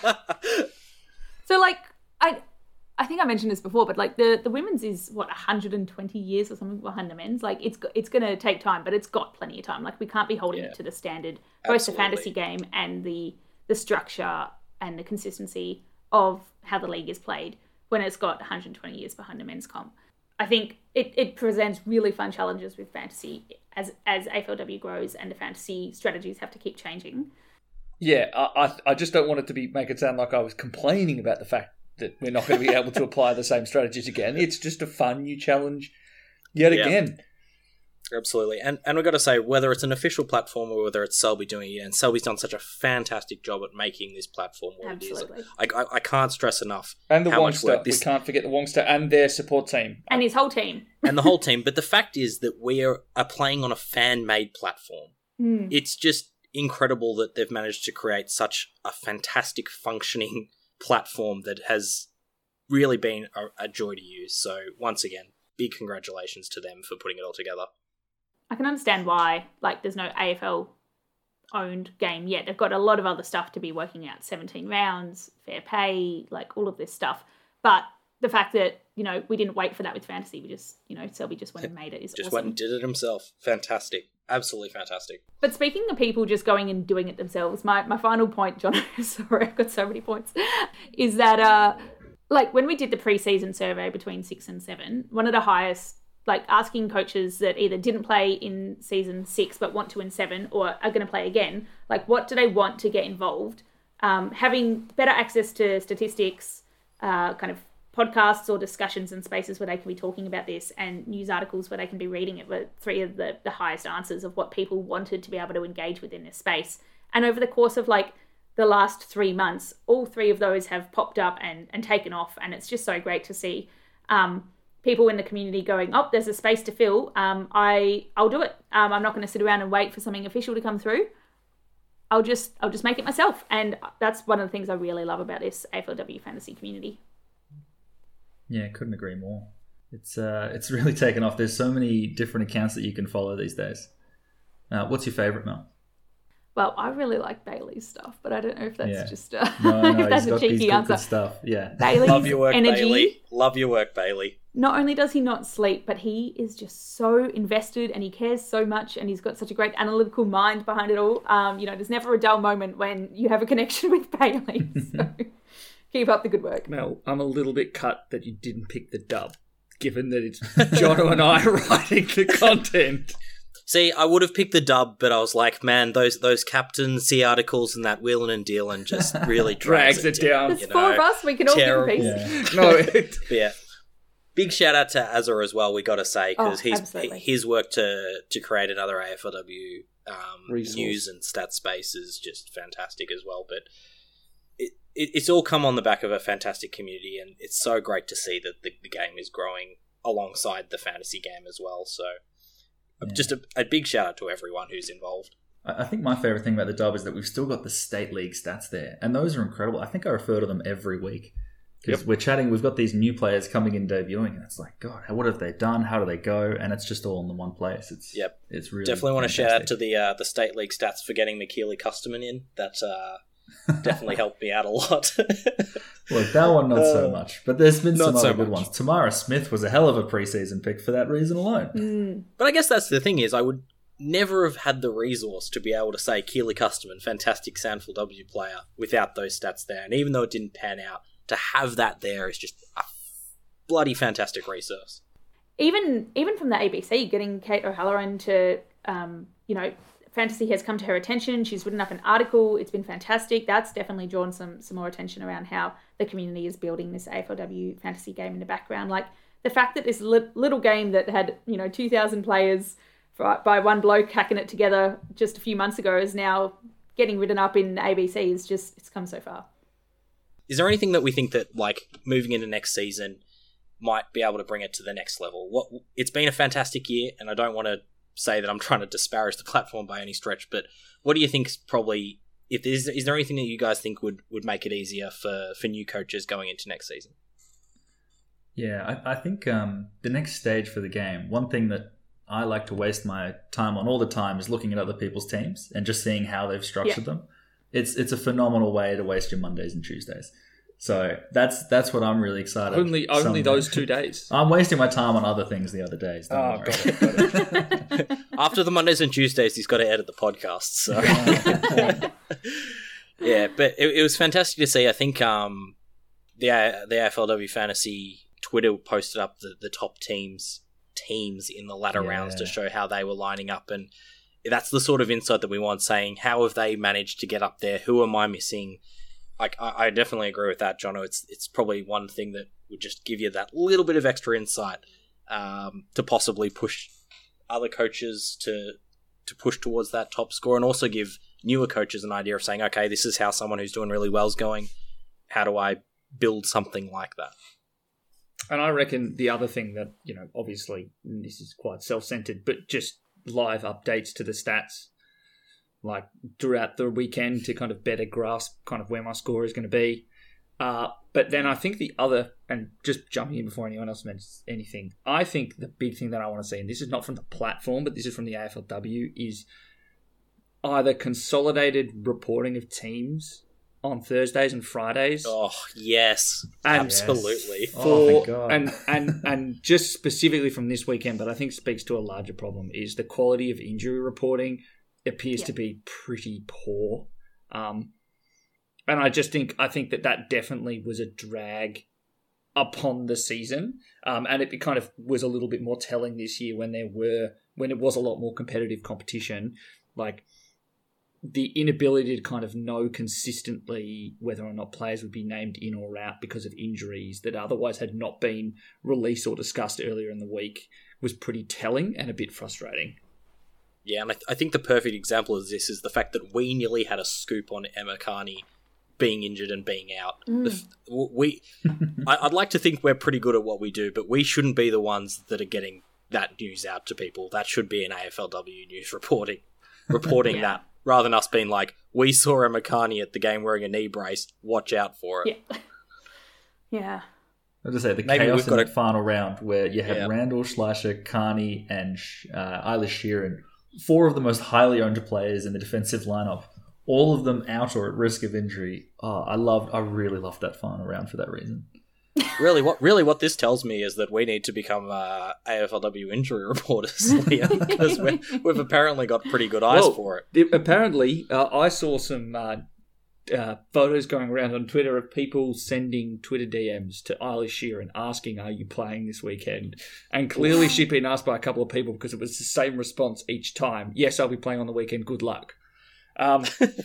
So, like, I I think I mentioned this before, but, like, the, the women's is, what, one hundred twenty years or something behind the men's? Like, it's go- it's going to take time, but it's got plenty of time. Like, we can't be holding Yeah. it to the standard, both Absolutely. the fantasy game and the the structure and the consistency of how the league is played when it's got one hundred twenty years behind the men's comp. I think it, it presents really fun challenges with fantasy as, as A F L W grows and the fantasy strategies have to keep changing. Yeah, I, I I just don't want it to be make it sound like I was complaining about the fact that we're not going to be able to apply the same strategies again. It's just a fun new challenge yet Yeah. again. Absolutely. And and we've got to say, whether it's an official platform or whether it's Selby doing it, and Selby's done such a fantastic job at making this platform what Absolutely. it is. I, I, I can't stress enough And the how much Wongster, work this we can't forget the Wongster and their support team. And his whole team. and the whole team. But the fact is that we are, are playing on a fan-made platform. Mm. It's just incredible that they've managed to create such a fantastic functioning platform that has really been a, a joy to use. So once again, big congratulations to them for putting it all together. I can understand why, like, there's no A F L owned game yet. They've got a lot of other stuff to be working out, seventeen rounds, fair pay, like all of this stuff. But the fact that, you know, we didn't wait for that with fantasy, we just, you know, Selby just went and made it is Just awesome. went and did it himself. Fantastic. Absolutely fantastic. But speaking of people just going and doing it themselves, my, my final point, John, sorry, I've got so many points, is that, uh, like, when we did the preseason survey between six and seven, one of the highest, like, asking coaches that either didn't play in season six but want to in seven or are going to play again, like, what do they want to get involved? Um, having better access to statistics, uh, kind of podcasts or discussions and spaces where they can be talking about this, and news articles where they can be reading it, were three of the, the highest answers of what people wanted to be able to engage with in this space. And over the course of, like, the last three months, all three of those have popped up and, and taken off, and it's just so great to see um, people in the community going, oh, there's a space to fill, um, I, I'll do it. Um, I'm not going to sit around and wait for something official to come through. I'll just I'll just make it myself. And that's one of the things I really love about this A F L W fantasy community. Yeah, couldn't agree more. It's uh, it's really taken off. There's so many different accounts that you can follow these days. Uh, what's your favourite, Mel? Well, I really like Bailey's stuff, but I don't know if that's Yeah. just uh, No, no, if that's he's a got these cheeky good, answer. good stuff. Yeah. Bailey's Love your work, energy. Bailey. Love your work, Bailey. Not only does he not sleep, but he is just so invested and he cares so much, and he's got such a great analytical mind behind it all. Um, you know, there's never a dull moment when you have a connection with Bailey. So keep up the good work. Mel, I'm a little bit cut that you didn't pick the dub, given that it's Jono and I writing the content. See, I would have picked the dub, but I was like, man, those those captaincy articles and that wheeling and dealing just really drags, Drags it down. There's you four know. of us. We can all terrible. give a piece. Yeah. No, it, But yeah. Big shout out to Azza as well, we got to say, because Oh, he's absolutely. his work to to create another A F L W um, Resource. news and stat space is just fantastic as well. But it, it it's all come on the back of a fantastic community, and it's so great to see that the, the game is growing alongside the fantasy game as well. So Yeah. just a, a big shout out to everyone who's involved. I I think my favourite thing about the dub is that we've still got the state league stats there, and those are incredible. I think I refer to them every week because Yep. we're chatting. We've got these new players coming in debuting, and it's like, God, what have they done? How do they go? And it's just all in the one place. It's Yep. It's really Definitely want to shout out fantastic. to the uh, the state league stats for getting McKeely Custerman in. That uh, definitely helped me out a lot. Look, that one not so Uh, much, but there's been some not so other good much. ones. Tamara Smith was a hell of a preseason pick for that reason alone. Mm. But I guess that's the thing is I would never have had the resource to be able to say Keely Custerman, fantastic Sandful W player, without those stats there. And even though it didn't pan out, to have that there is just a bloody fantastic resource. Even even from the A B C, getting Kate O'Halloran to um, you know, fantasy has come to her attention. She's written up an article. It's been fantastic. That's definitely drawn some some more attention around how the community is building this A F L W fantasy game in the background. Like the fact that this li- little game that had, you know, two thousand players for, by one bloke hacking it together just a few months ago is now getting written up in A B C is just, it's come so far. Is there anything that we think that, like, moving into next season might be able to bring it to the next level? What It's been a fantastic year, and I don't want to say that I'm trying to disparage the platform by any stretch, but what do you think is probably, if there's, is there anything that you guys think would, would make it easier for, for new coaches going into next season? Yeah, I, I think um, the next stage for the game, one thing that I like to waste my time on all the time is looking at other people's teams and just seeing how they've structured yeah. them. It's it's a phenomenal way to waste your Mondays and Tuesdays. So that's that's what I'm really excited. Only only Sunday. Those two days. I'm wasting my time on other things the other days. Oh, got it, got it. After the Mondays and Tuesdays, he's got to edit the podcast. So yeah, but it, it was fantastic to see. I think um, the the A F L W Fantasy Twitter posted up the, the top teams teams in the latter yeah. rounds to show how they were lining up, and that's the sort of insight that we want, saying how have they managed to get up there, who am I missing. Like, I, I definitely agree with that, Jono. It's it's probably one thing that would just give you that little bit of extra insight um, to possibly push other coaches to to push towards that top score, and also give newer coaches an idea of saying, okay, this is how someone who's doing really well is going. How do I build something like that? And I reckon the other thing that, you know, obviously this is quite self-centered, but just live updates to the stats, like throughout the weekend to kind of better grasp kind of where my score is going to be. Uh, but then I think the other, and just jumping in before anyone else mentions anything, I think the big thing that I want to see, and this is not from the platform, but this is from the A F L W, is either consolidated reporting of teams on Thursdays and Fridays. Oh, yes. And absolutely. For, oh, thank God. And, and, and just specifically from this weekend, but I think speaks to a larger problem, is the quality of injury reporting appears yeah. to be pretty poor. Um, and I just think, I think that that definitely was a drag upon the season. Um, and it kind of was a little bit more telling this year when there were, when it was a lot more competitive competition, like, the inability to kind of know consistently whether or not players would be named in or out because of injuries that otherwise had not been released or discussed earlier in the week was pretty telling and a bit frustrating. Yeah, and I, th- I think the perfect example of this is the fact that we nearly had a scoop on Emma Carney being injured and being out. Mm. The f- we, I, I'd like to think we're pretty good at what we do, but we shouldn't be the ones that are getting that news out to people. That should be an A F L W news reporting, reporting yeah. that. Rather than us being like, we saw Emma Carney at the game wearing a knee brace, watch out for it. Yeah. yeah. I was going to say, the Maybe chaos we've in got that a... final round where you had yeah. Randall, Schleicher, Carney, and uh, Eilish Sheeran, four of the most highly owned players in the defensive lineup, all of them out or at risk of injury. Oh, I loved, I really loved that final round for that reason. Really, what really what this tells me is that we need to become uh, A F L W injury reporters, Liam, because we've apparently got pretty good eyes well, for it. it apparently, uh, I saw some uh, uh, photos going around on Twitter of people sending Twitter D Ms to Eilish Sheeran asking, are you playing this weekend? And clearly she'd been asked by a couple of people because it was the same response each time. Yes, I'll be playing on the weekend. Good luck. Um,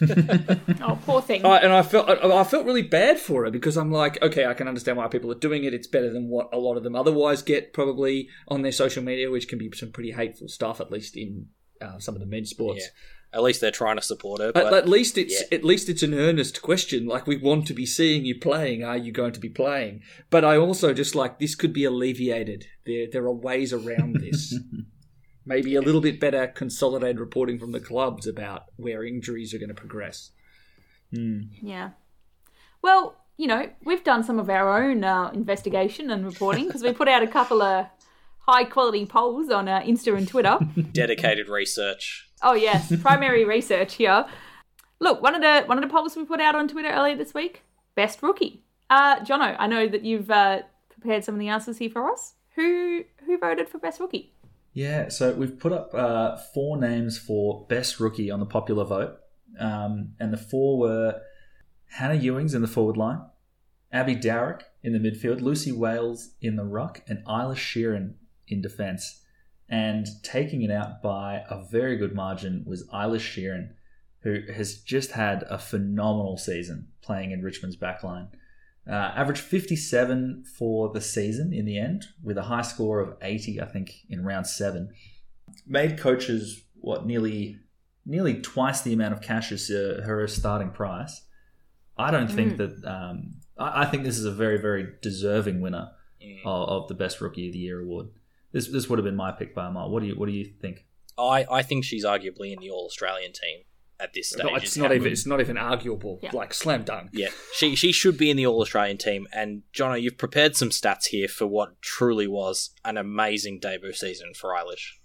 oh, poor thing. I, and I felt I, I felt really bad for her because I'm like, okay, I can understand why people are doing it. It's better than what a lot of them otherwise get probably on their social media, which can be some pretty hateful stuff, at least in uh, some of the men's sports. Yeah. At least they're trying to support her. But at, at least it's yeah. at least it's an earnest question. Like, we want to be seeing you playing. Are you going to be playing? But I also just like, this could be alleviated. There there are ways around this. Maybe a little bit better consolidated reporting from the clubs about where injuries are going to progress. Mm. Yeah. Well, you know, we've done some of our own uh, investigation and reporting because we put out a couple of high-quality polls on uh, Insta and Twitter. Dedicated research. Oh, yes. Primary research here. Look, one of the one of the polls we put out on Twitter earlier this week, best rookie. Uh, Jono, I know that you've uh, prepared some of the answers here for us. Who who voted for best rookie? Yeah, so we've put up uh, four names for best rookie on the popular vote. Um, and the four were Hannah Ewings in the forward line, Abby Dowrick in the midfield, Lucy Wales in the ruck, and Eilish Sheeran in defence. And taking it out by a very good margin was Eilish Sheeran, who has just had a phenomenal season playing in Richmond's backline. Uh, averaged fifty-seven for the season in the end, with a high score of eighty, I think, in round seven. Made coaches, what, nearly nearly twice the amount of cash as uh, her starting price. I don't think Mm. that... Um, I, I think this is a very, very deserving winner Mm. of, of the Best Rookie of the Year award. This this would have been my pick by a mile. What do you What do you think? I, I think she's arguably in the All-Australian team at this stage. But it's is not how even good- it's not even arguable. Yeah. Like slam dunk. Yeah, she she should be in the All-Australian team. And, Jono, you've prepared some stats here for what truly was an amazing debut season for Eilish.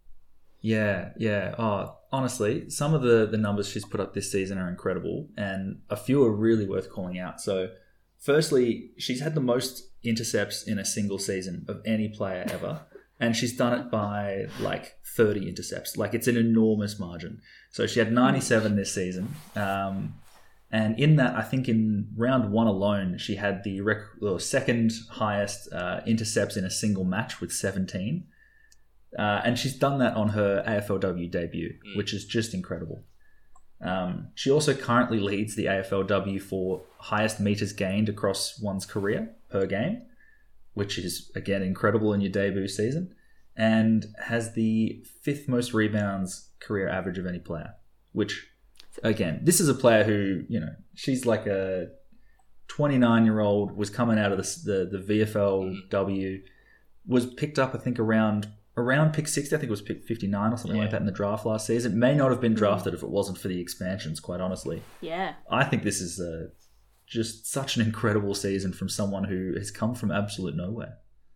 Yeah, yeah. Oh, honestly, some of the, the numbers she's put up this season are incredible, and a few are really worth calling out. So, firstly, she's had the most intercepts in a single season of any player ever, and she's done it by like thirty intercepts. Like, it's an enormous margin. So she had ninety-seven this season, um, and in that, I think in round one alone, she had the rec- well, second highest uh, intercepts in a single match with seventeen. Uh, and she's done that on her A F L W debut, Mm. which is just incredible. Um, she also currently leads the A F L W for highest meters gained across one's career per game, which is, again, incredible in your debut season, and has the fifth most rebounds career average of any player, which, again, this is a player who, you know, she's like a twenty-nine-year-old, was coming out of the, the, the V F L W, was picked up, I think, around... Around pick sixty, I think it was pick fifty-nine or something Yeah. like that in the draft last season. May not have been drafted if it wasn't for the expansions, quite honestly. Yeah. I think this is uh, just such an incredible season from someone who has come from absolute nowhere.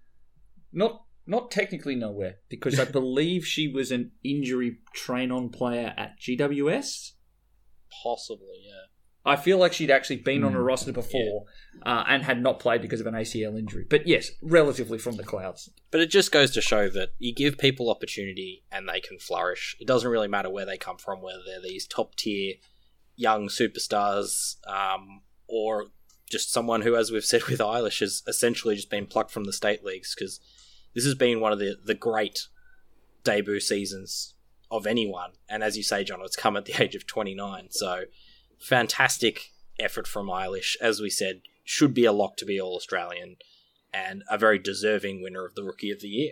Not not technically nowhere, because I believe she was an injury train-on player at G W S. Possibly, yeah. I feel like she'd actually been on a Mm. roster before uh, and had not played because of an A C L injury. But yes, relatively from the clouds. But it just goes to show that you give people opportunity and they can flourish. It doesn't really matter where they come from, whether they're these top-tier young superstars um, or just someone who, as we've said with Eilish, has essentially just been plucked from the state leagues, because this has been one of the, the great debut seasons of anyone. And as you say, John, it's come at the age of twenty-nine. So fantastic effort from Eilish. As we said, should be a lock to be All-Australian and a very deserving winner of the Rookie of the Year.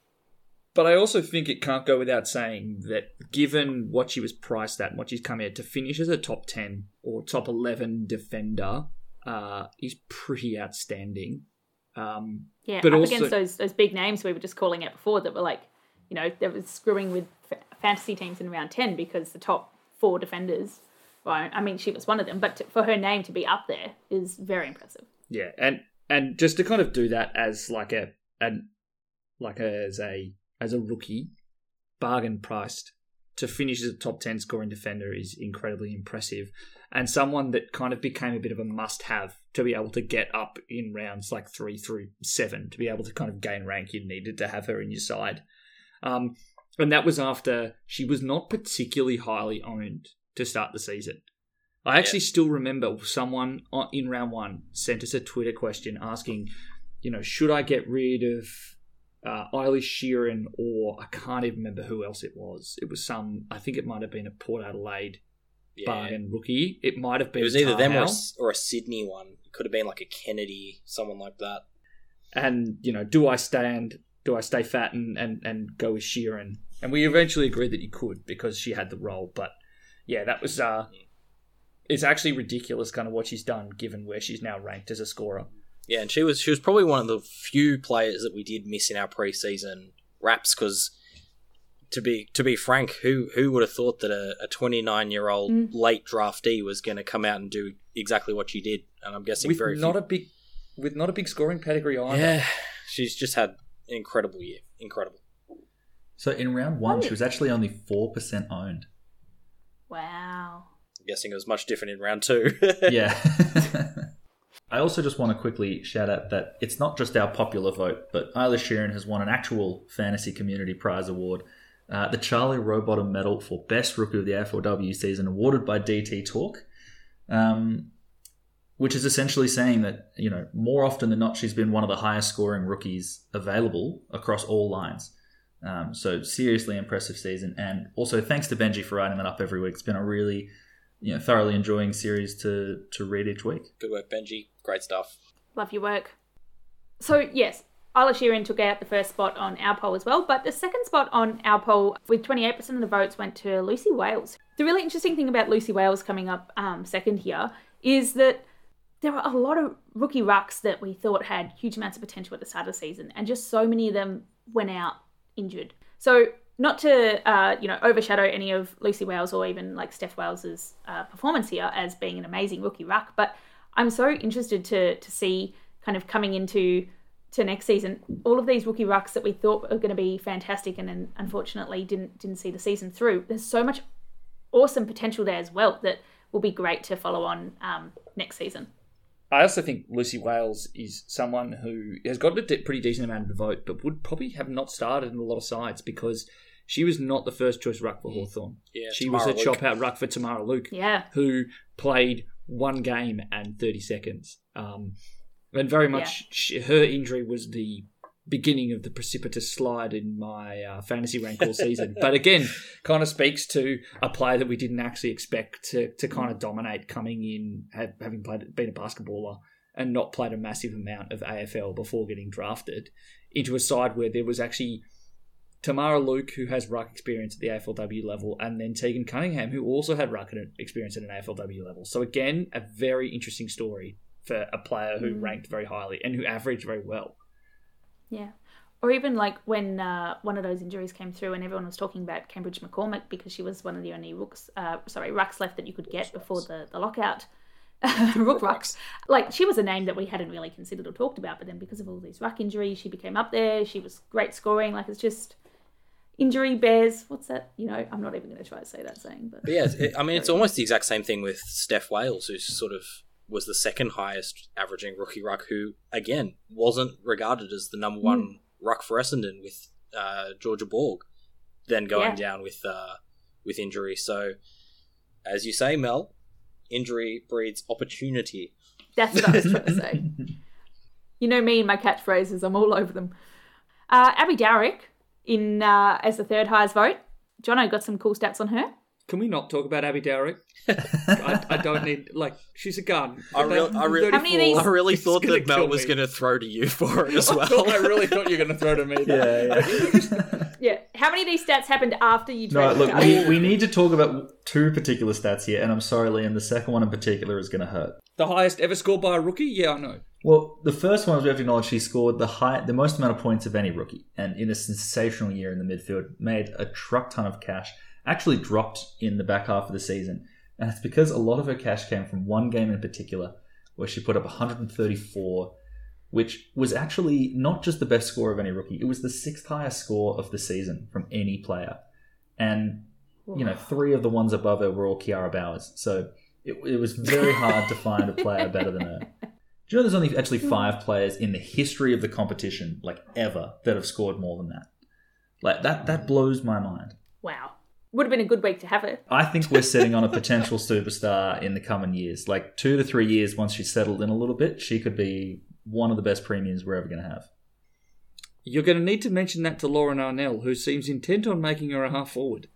But I also think it can't go without saying that given what she was priced at and what she's come out to finish as a top ten or top eleven defender uh, is pretty outstanding. Um, Yeah, But up also- against those those big names we were just calling out before that were like, you know, that was screwing with f- fantasy teams in round ten because the top four defenders, well, I mean, she was one of them, but to, for her name to be up there is very impressive. yeah, and and just to kind of do that as like a an like a, as a as a rookie, bargain priced to finish as a top ten scoring defender is incredibly impressive, and someone that kind of became a bit of a must-have to be able to get up in rounds like three through seven to be able to kind of gain rank. You needed to have her in your side, um, and that was after she was not particularly highly owned to start the season. I actually still remember someone on- in round one sent us a Twitter question asking, you know, should I get rid of uh, Eilish Sheeran or I can't even remember who else it was. It was some, I think it might have been a Port Adelaide Yeah. bargain rookie. It might have been It was either them or a, Tahau. or a Sydney one. It could have been like a Kennedy, someone like that. And, you know, do I stand, do I stay fat and, and, and go with Sheeran? And we eventually agreed that you could because she had the role. But yeah, that was, uh, it's actually ridiculous kind of what she's done given where she's now ranked as a scorer. Yeah, and she was she was probably one of the few players that we did miss in our preseason wraps, because to be to be frank, who who would have thought that a twenty-nine year old Mm. late draftee was going to come out and do exactly what she did? And I'm guessing With very not few. a big, with not a big scoring pedigree either. Yeah, she's just had an incredible year, incredible. So in round one, Oh. she was actually only four percent owned. Wow. I'm guessing it was much different in round two. Yeah. I also just want to quickly shout out that it's not just our popular vote, but Eilish Sheeran has won an actual Fantasy Community Prize award, uh, the Charlie Rowbottom Medal for Best Rookie of the A F L W season, awarded by D T Talk, um, which is essentially saying that, you know, more often than not, she's been one of the highest scoring rookies available across all lines. Um, so seriously impressive season. And also thanks to Benji for writing that up every week. It's been a really, you know, thoroughly enjoying series to, to read each week. Good work, Benji. Great stuff. Love your work. So, yes, Isla Sheeran took out the first spot on our poll as well, but the second spot on our poll, with twenty-eight percent of the votes, went to Lucy Wales. The really interesting thing about Lucy Wales coming up um, second here is that there were a lot of rookie rucks that we thought had huge amounts of potential at the start of the season, and just so many of them went out injured. So, not to uh, you know overshadow any of Lucy Wales or even like Steph Wales's uh, performance here as being an amazing rookie ruck, but I'm so interested to to see kind of coming into to next season all of these rookie rucks that we thought were going to be fantastic and then unfortunately didn't didn't see the season through. There's so much awesome potential there as well that will be great to follow on um, next season. I also think Lucy Wales is someone who has got a de- pretty decent amount of the vote, but would probably have not started in a lot of sides because she was not the first choice ruck for Hawthorn. Yeah, she Tamara was a Luke. chop out ruck for Tamara Luke, Yeah. who played one game and thirty seconds. Um, and very much she, her injury was the beginning of the precipitous slide in my uh, fantasy rank all season. But again, kind of speaks to a player that we didn't actually expect to to kind of dominate coming in, have, having played been a basketballer and not played a massive amount of A F L before getting drafted, into a side where there was actually Tamara Luke, who has ruck experience at the A F L W level, and then Tegan Cunningham, who also had ruck experience at an A F L W level. So again, a very interesting story for a player who mm. ranked very highly and who averaged very well. Yeah. Or even like when uh, one of those injuries came through and everyone was talking about Cambridge McCormick because she was one of the only rooks, uh, sorry, rucks left that you could get before the, the lockout. Rook rucks. Like, she was a name that we hadn't really considered or talked about, but then because of all these ruck injuries, she became up there. She was great scoring. Like, it's just injury bears. What's that? You know, I'm not even going to try to say that saying. But, but yeah, it, I mean, it's almost the exact same thing with Steph Wales, who's sort of was the second highest averaging rookie ruck, who, again, wasn't regarded as the number one mm. ruck for Essendon with uh, Georgia Borg, then going yeah. down with uh, with injury. So, as you say, Mel, injury breeds opportunity. That's what I was trying to say. You know me and my catchphrases, I'm all over them. Uh, Abby Dowrick in uh, as the third highest vote. Jono got some cool stats on her. Can we not talk about Abby Dowrick? I, I don't need, like, she's a gun. I, real, I, re- How many of these- I really thought that Mel was going to throw to you for it as well. I, thought, I really thought you were going to throw to me. Yeah, yeah. Yeah. How many of these stats happened after you No, traded? look, we, we need to talk about two particular stats here, and I'm sorry, Liam, the second one in particular is going to hurt. The highest ever scored by a rookie? Yeah, I know. Well, the first one is we have to acknowledge she scored the high, the most amount of points of any rookie, and in a sensational year in the midfield, made a truck ton of cash. Actually dropped in the back half of the season, and it's because a lot of her cash came from one game in particular where she put up one hundred thirty-four, which was actually not just the best score of any rookie, it was the sixth highest score of the season from any player, and you know, three of the ones above her were all Kiara Bowers, so it, it was very hard to find a player better than her. Do you know there's only actually five players in the history of the competition, like ever, that have scored more than that? Like that that blows my mind. Wow. Would have been a good week to have it. I think we're sitting on a potential superstar in the coming years. Like two to three years once she's settled in a little bit, she could be one of the best premiums we're ever going to have. You're going to need to mention that to Lauren Arnell, who seems intent on making her a half forward.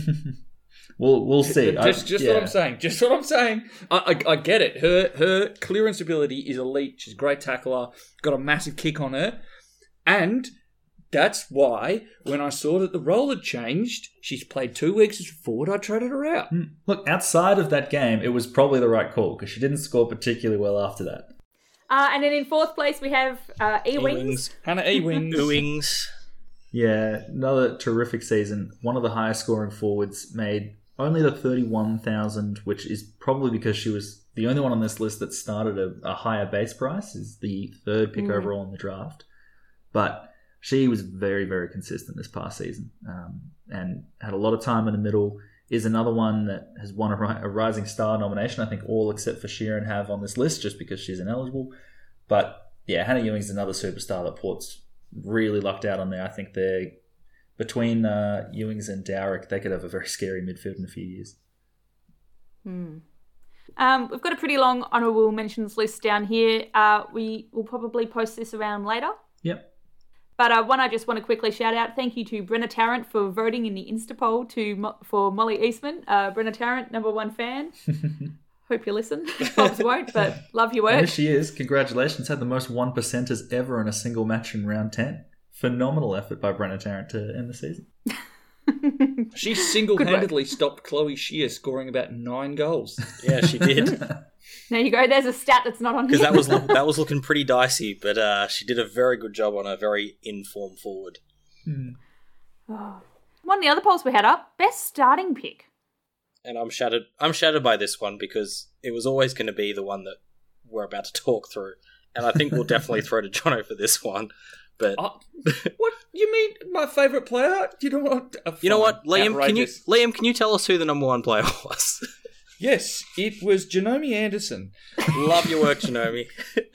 we'll we'll see. Just, I, just yeah. what I'm saying. Just what I'm saying. I, I, I get it. Her her clearance ability is elite. She's a great tackler. Got a massive kick on her. And that's why, when I saw that the role had changed, she's played two weeks as a forward, I traded her out. Look, outside of that game, it was probably the right call because she didn't score particularly well after that. Uh, and then in fourth place, we have uh, E-Wings. Hannah E-Wings. E-Wings. Yeah, another terrific season. One of the highest scoring forwards, made only the thirty-one thousand, which is probably because she was the only one on this list that started a, a higher base price, is the third pick mm. overall in the draft. But she was very, very consistent this past season, um, and had a lot of time in the middle. Is another one that has won a, a Rising Star nomination. I think all except for Sheeran have on this list just because she's ineligible. But yeah, Hannah Ewings is another superstar that Port's really lucked out on there. I think they're between uh, Ewings and Dowrick, they could have a very scary midfield in a few years. Hmm. Um, we've got a pretty long honourable mentions list down here. Uh, we will probably post this around later. Yep. But uh, one I just want to quickly shout out. Thank you to Brenna Tarrant for voting in the Insta poll to Mo- for Molly Eastman. Uh, Brenna Tarrant, number one fan. Hope you listen. Bobs won't, but love your There work. she is. Congratulations. Had the most one percenters ever in a single match in round ten. Phenomenal effort by Brenna Tarrant to end the season. She single-handedly stopped Chloe Shear scoring about nine goals. Yeah, she did. There you go. There's a stat that's not on here. Because that was look, that was looking pretty dicey, but uh, she did a very good job on a very informed forward. Hmm. Oh. One of the other polls we had up, best starting pick. And I'm shattered. I'm shattered by this one because it was always going to be the one that we're about to talk through, and I think we'll definitely throw to Jono for this one. But Oh, what you mean? My favourite player? You know what? Uh, you know what, fine. Liam? Can you Outrageous. Liam? Can you tell us who the number one player was? Yes, it was Janome Anderson. Love your work, Janome.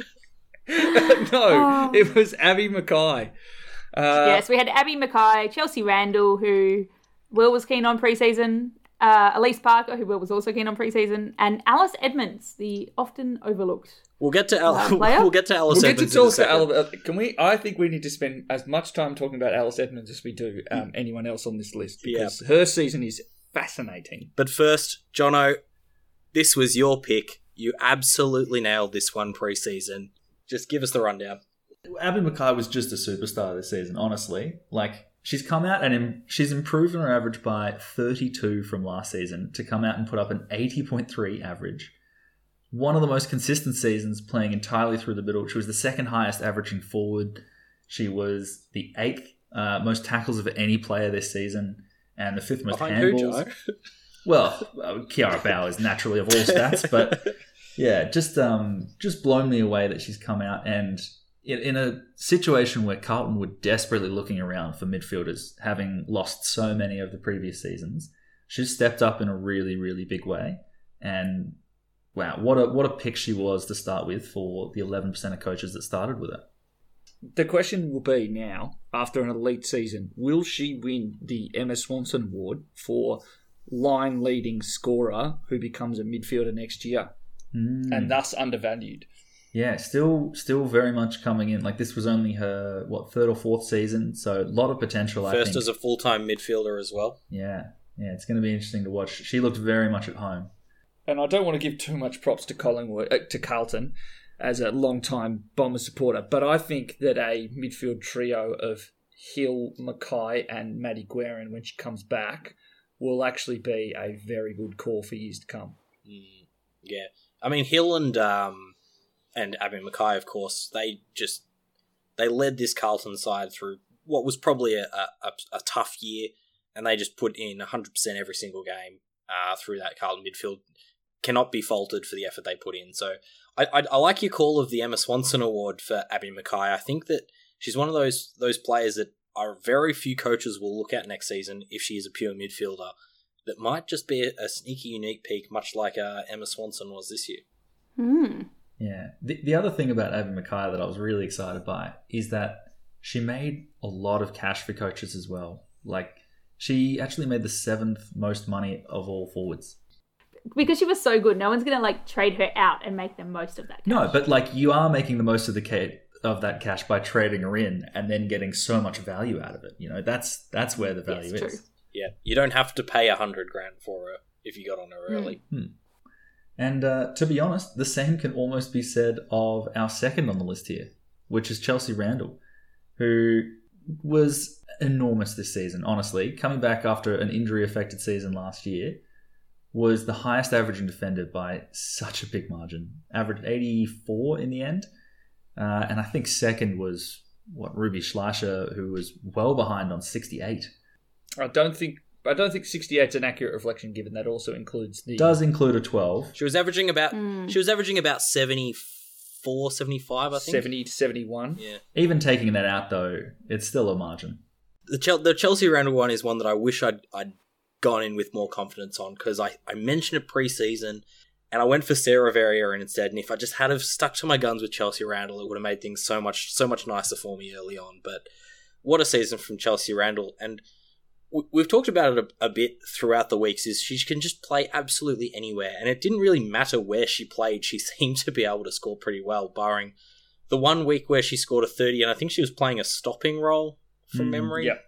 no, Oh. it was Abby Mackay. Uh, Yes, we had Abby Mackay, Chelsea Randall, who Will was keen on preseason, uh, Elise Parker, who Will was also keen on preseason, and Alice Edmonds, the often overlooked. We'll get to Al- Uh, player? we'll get to Alice We'll get to Edmonds in a talk to second. Al. uh, Can we? I think we need to spend as much time talking about Alice Edmonds as we do um, anyone else on this list because her season is fascinating. But first, Jono, this was your pick. You absolutely nailed this one preseason. Just give us the rundown. Abby Mackay was just a superstar this season, honestly. Like, she's come out and im- she's improved on her average by thirty-two from last season to come out and put up an eighty point three average. One of the most consistent seasons playing entirely through the middle. She was the second highest averaging forward. She was the eighth uh, most tackles of any player this season and the fifth most Behind who, handballs. Jono? Well, uh, Kiara Bowers naturally of all stats, but yeah, just um, just blown me away that she's come out and in, in a situation where Carlton were desperately looking around for midfielders, having lost so many of the previous seasons, she's stepped up in a really, really big way. And wow, what a what a pick she was to start with for the eleven percent of coaches that started with her. The question will be now, after an elite season, will she win the Emma Swanson Award for line leading scorer who becomes a midfielder next year Mm. and thus undervalued? Yeah, still still very much coming in. Like, this was only her, what, third or fourth season, so a lot of potential, I think. First as a full-time midfielder as well. Yeah, yeah, it's going to be interesting to watch. She looked very much at home. And I don't want to give too much props to Collingwood, uh, to Carlton as a long-time Bomber supporter, but I think that a midfield trio of Hill, Mackay and Maddie Guerin, when she comes back, will actually be a very good call for years to come. Mm, yeah. I mean, Hill and um, and Abby Mackay, of course, they just they led this Carlton side through what was probably a, a, a tough year, and they just put in one hundred percent every single game uh, through that Carlton midfield. Cannot be faulted for the effort they put in. So I, I, I like your call of the Emma Swanson Award for Abby Mackay. I think that she's one of those those players that are very few coaches will look at next season if she is a pure midfielder. That might just be a, a sneaky, unique peak, much like uh, Emma Swanson was this year. Hmm. Yeah. The, the other thing about Abby Mackay that I was really excited by is that she made a lot of cash for coaches as well. Like, she actually made the seventh most money of all forwards. Because she was so good, no one's going to like trade her out and make the most of that. Cash. No, but like, you are making the most of the ca- of that cash by trading her in and then getting so much value out of it. You know, that's that's where the value Yes, is. true. Yeah, you don't have to pay a hundred grand for her if you got on her early. Hmm. And uh, to be honest, the same can almost be said of our second on the list here, which is Chelsea Randall, who was enormous this season, honestly. Coming back after an injury-affected season last year, was the highest averaging defender by such a big margin. Averaged eighty-four in the end. Uh, and I think second was, what, Ruby Schleicher, who was well behind on sixty-eight. I don't think I don't think sixty-eight is an accurate reflection, given that also includes the Does include a twelve. She was averaging about Mm. she was averaging about seventy-four, seventy-five, I think. seventy to seventy-one. Yeah. Even taking that out, though, it's still a margin. The Chel- the Chelsea Randall one is one that I wish I'd I'd gone in with more confidence on, because I, I mentioned it pre-season and I went for Sarah Verrier instead, and if I just had have stuck to my guns with Chelsea Randall, it would have made things so much so much nicer for me early on. But what a season from Chelsea Randall. And w- we've talked about it a, a bit throughout the weeks, is she can just play absolutely anywhere, and it didn't really matter where she played. She seemed to be able to score pretty well, barring the one week where she scored a thirty, and I think she was playing a stopping role from Mm, memory. Yep.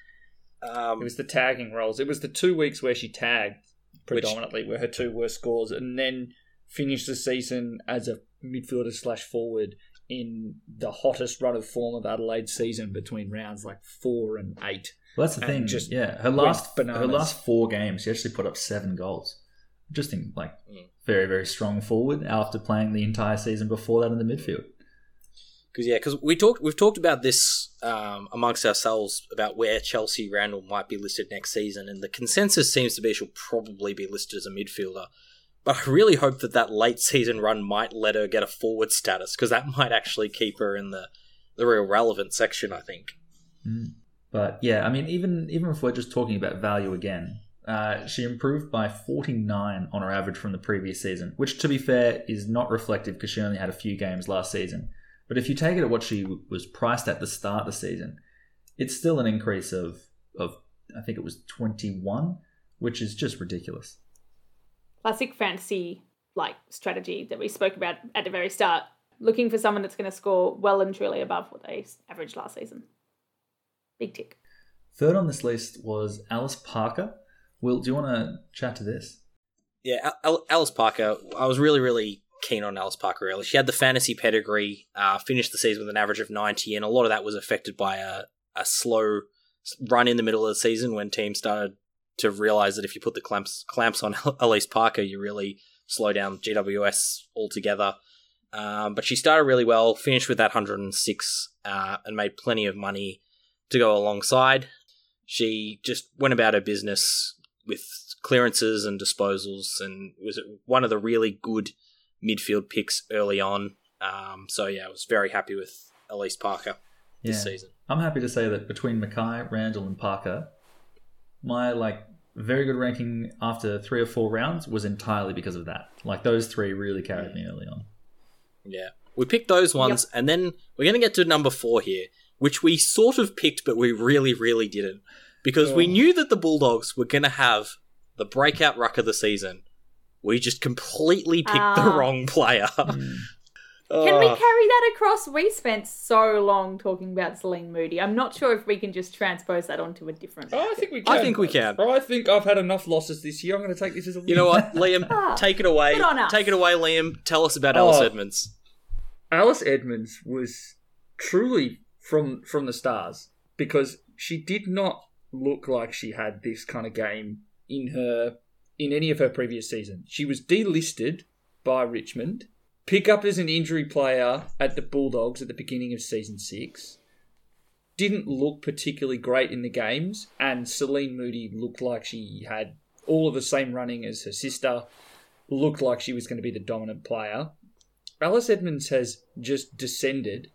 Um, It was the tagging roles. It was the two weeks where she tagged predominantly were her two worst scores, and then finished the season as a midfielder slash forward in the hottest run of form of Adelaide's season between rounds like four and eight. Well, that's the And thing. just Yeah, her went last her bananas. last four games, she actually put up seven goals. Just think like Mm. very very strong forward after playing the entire season before that in the midfield. Because yeah, because we talked, we've talked about this um, amongst ourselves about where Chelsea Randall might be listed next season, and the consensus seems to be she'll probably be listed as a midfielder. But I really hope that that late season run might let her get a forward status, because that might actually keep her in the the real relevant section, I think. Mm. But yeah, I mean, even even if we're just talking about value again, uh, she improved by forty-nine on her average from the previous season, which, to be fair, is not reflective because she only had a few games last season. But if you take it at what she was priced at the start of the season, it's still an increase of, of I think it was twenty-one, which is just ridiculous. Classic fantasy like strategy that we spoke about at the very start. Looking for someone that's going to score well and truly above what they averaged last season. Big tick. Third on this list was Alice Parker. Will, do you want to chat to this? Yeah, Al- Alice Parker, I was really, really keen on Alice Parker early. She had the fantasy pedigree, uh, finished the season with an average of ninety, and a lot of that was affected by a, a slow run in the middle of the season when teams started to realise that if you put the clamps clamps on Alice Parker, you really slow down G W S altogether. Um, but she started really well, finished with that one hundred six, uh, and made plenty of money to go alongside. She just went about her business with clearances and disposals, and was one of the really good midfield picks early on. Um, so yeah, I was very happy with Alice Parker this Yeah. season. I'm happy to say that between Mackay, Randall, and Parker, my like very good ranking after three or four rounds was entirely because of that. Like those three really carried me early on. Yeah. We picked those ones, and then we're going to get to number four here, which we sort of picked, but we really, really didn't. Because we Oh. knew that the Bulldogs were going to have the breakout ruck of the season. We just completely picked the Ah. wrong player. Can we carry that across? We spent so long talking about Celine Moody. I'm not sure if we can just transpose that onto a different... Oh, I think we can. I think we can. I think I've had enough losses this year. I'm going to take this as a win. You know what, Liam? Ah, take it away. good on us. Take it away, Liam. Tell us about Alice Oh. Edmonds. Alice Edmonds was truly from from the stars, because she did not look like she had this kind of game in her in any of her previous seasons. She was delisted by Richmond, pick up as an injury player at the Bulldogs at the beginning of season six. Didn't look particularly great in the games, and Celine Moody looked like she had all of the same running as her sister, looked like she was going to be the dominant player. Alice Edmonds has just descended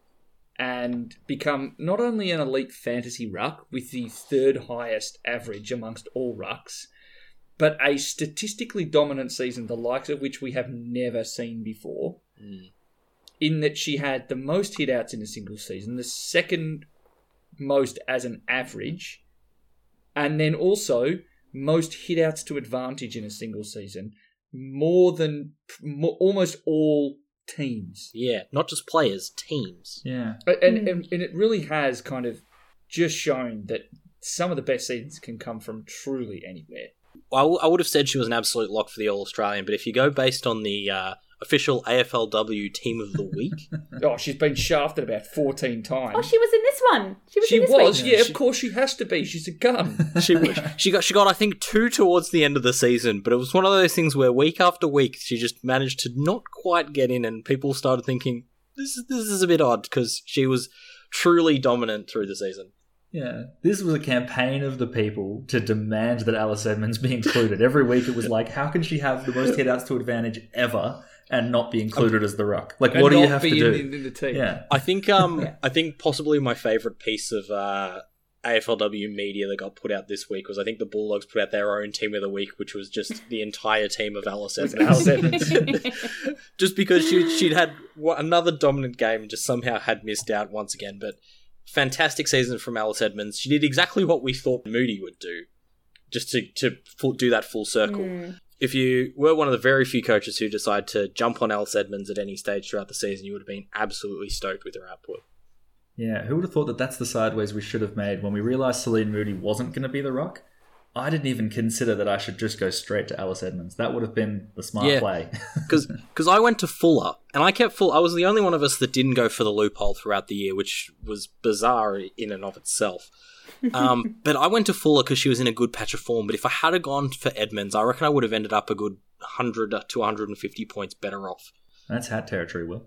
and become not only an elite fantasy ruck with the third highest average amongst all rucks, but a statistically dominant season, the likes of which we have never seen before, Mm. in that she had the most hit-outs in a single season, the second most as an average, and then also most hit-outs to advantage in a single season, more than mo almost all teams. Yeah, not just players, teams. Yeah. And, and and it really has kind of just shown that some of the best seasons can come from truly anywhere. I, w- I would have said she was an absolute lock for the All-Australian, but if you go based on the uh, official A F L W Team of the Week, Oh, she's been shafted about fourteen times. Oh, she was in this one. She was She in this was, week. yeah, She- of course she has to be. She's a gun. she she got she got I think two towards the end of the season, but it was one of those things where week after week she just managed to not quite get in, and people started thinking this is this is a bit odd because she was truly dominant through the season. Yeah. This was a campaign of the people to demand that Alice Edmonds be included. Every week it was like, how can she have the most hit-outs to advantage ever and not be included as the ruck? Like, And what do you not have to be do? in, in the team. Yeah. I think um Yeah. I think possibly my favorite piece of uh, A F L W media that got put out this week was I think the Bulldogs put out their own team of the week, which was just the entire team of Alice With Edmonds. Alice Edmonds. Just because she she'd had wa- another dominant game and just somehow had missed out once again. But fantastic season from Alice Edmonds. She did exactly what we thought Moody would do, just to to full, do that full circle. Mm. If you were one of the very few coaches who decide to jump on Alice Edmonds at any stage throughout the season, you would have been absolutely stoked with her output. Yeah, who would have thought that that's the sideways we should have made when we realised Celine Moody wasn't going to be the rock? I didn't even consider that I should just go straight to Alice Edmonds. That would have been the smart yeah, play. Because I went to Fuller, and I kept Fuller. I was the only one of us that didn't go for the loophole throughout the year, which was bizarre in and of itself. Um, but I went to Fuller because she was in a good patch of form. But if I had gone for Edmonds, I reckon I would have ended up a good one hundred to one hundred fifty points better off. That's hat territory, Will.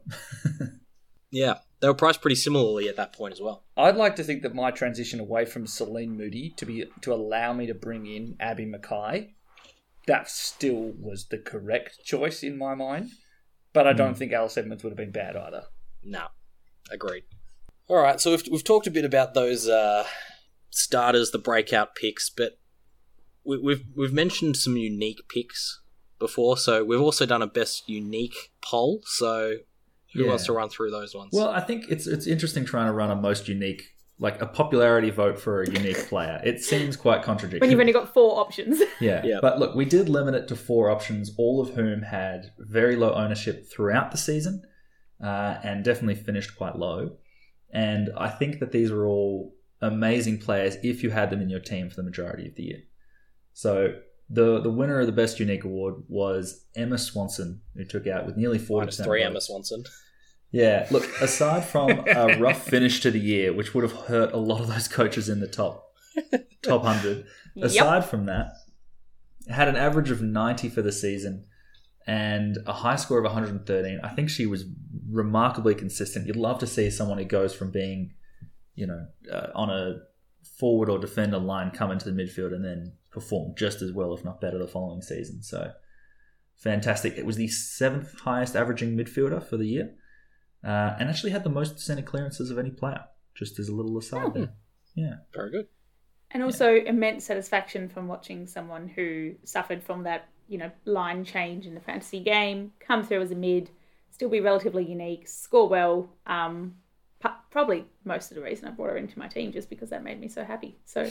Yeah, they were priced pretty similarly at that point as well. I'd like to think that my transition away from Celine Moody to be to allow me to bring in Abby Mackay, that still was the correct choice in my mind. But I don't mm. think Alice Edmonds would have been bad either. No, agreed. All right, so we've we've talked a bit about those uh, starters, the breakout picks, but we, we've we've mentioned some unique picks before. So we've also done a best unique poll. So who yeah. wants to run through those ones? Well, I think it's it's interesting trying to run a most unique, like a popularity vote for a unique player. It seems quite contradictory. When you've only got four options. Yeah. yeah. But look, we did limit it to four options, all of whom had very low ownership throughout the season uh, and definitely finished quite low. And I think that these were all amazing players if you had them in your team for the majority of the year. So the the winner of the Best Unique Award was Emma Swanson, who took out with nearly forty percent. Minus three votes. Emma Swanson. Yeah, look, aside from a rough finish to the year, which would have hurt a lot of those coaches in the top top one hundred, Yep. aside from that, had an average of ninety for the season and a high score of one hundred thirteen. I think she was remarkably consistent. You'd love to see someone who goes from being, you know, uh, on a forward or defender line come into the midfield and then perform just as well, if not better, the following season. So fantastic. It was the seventh highest averaging midfielder for the year uh, and actually had the most centre clearances of any player, just as a little aside oh. there. Yeah. Very good. And also yeah. immense satisfaction from watching someone who suffered from that, you know, line change in the fantasy game, come through as a mid, still be relatively unique, score well. Um, p- probably most of the reason I brought her into my team just because that made me so happy. So,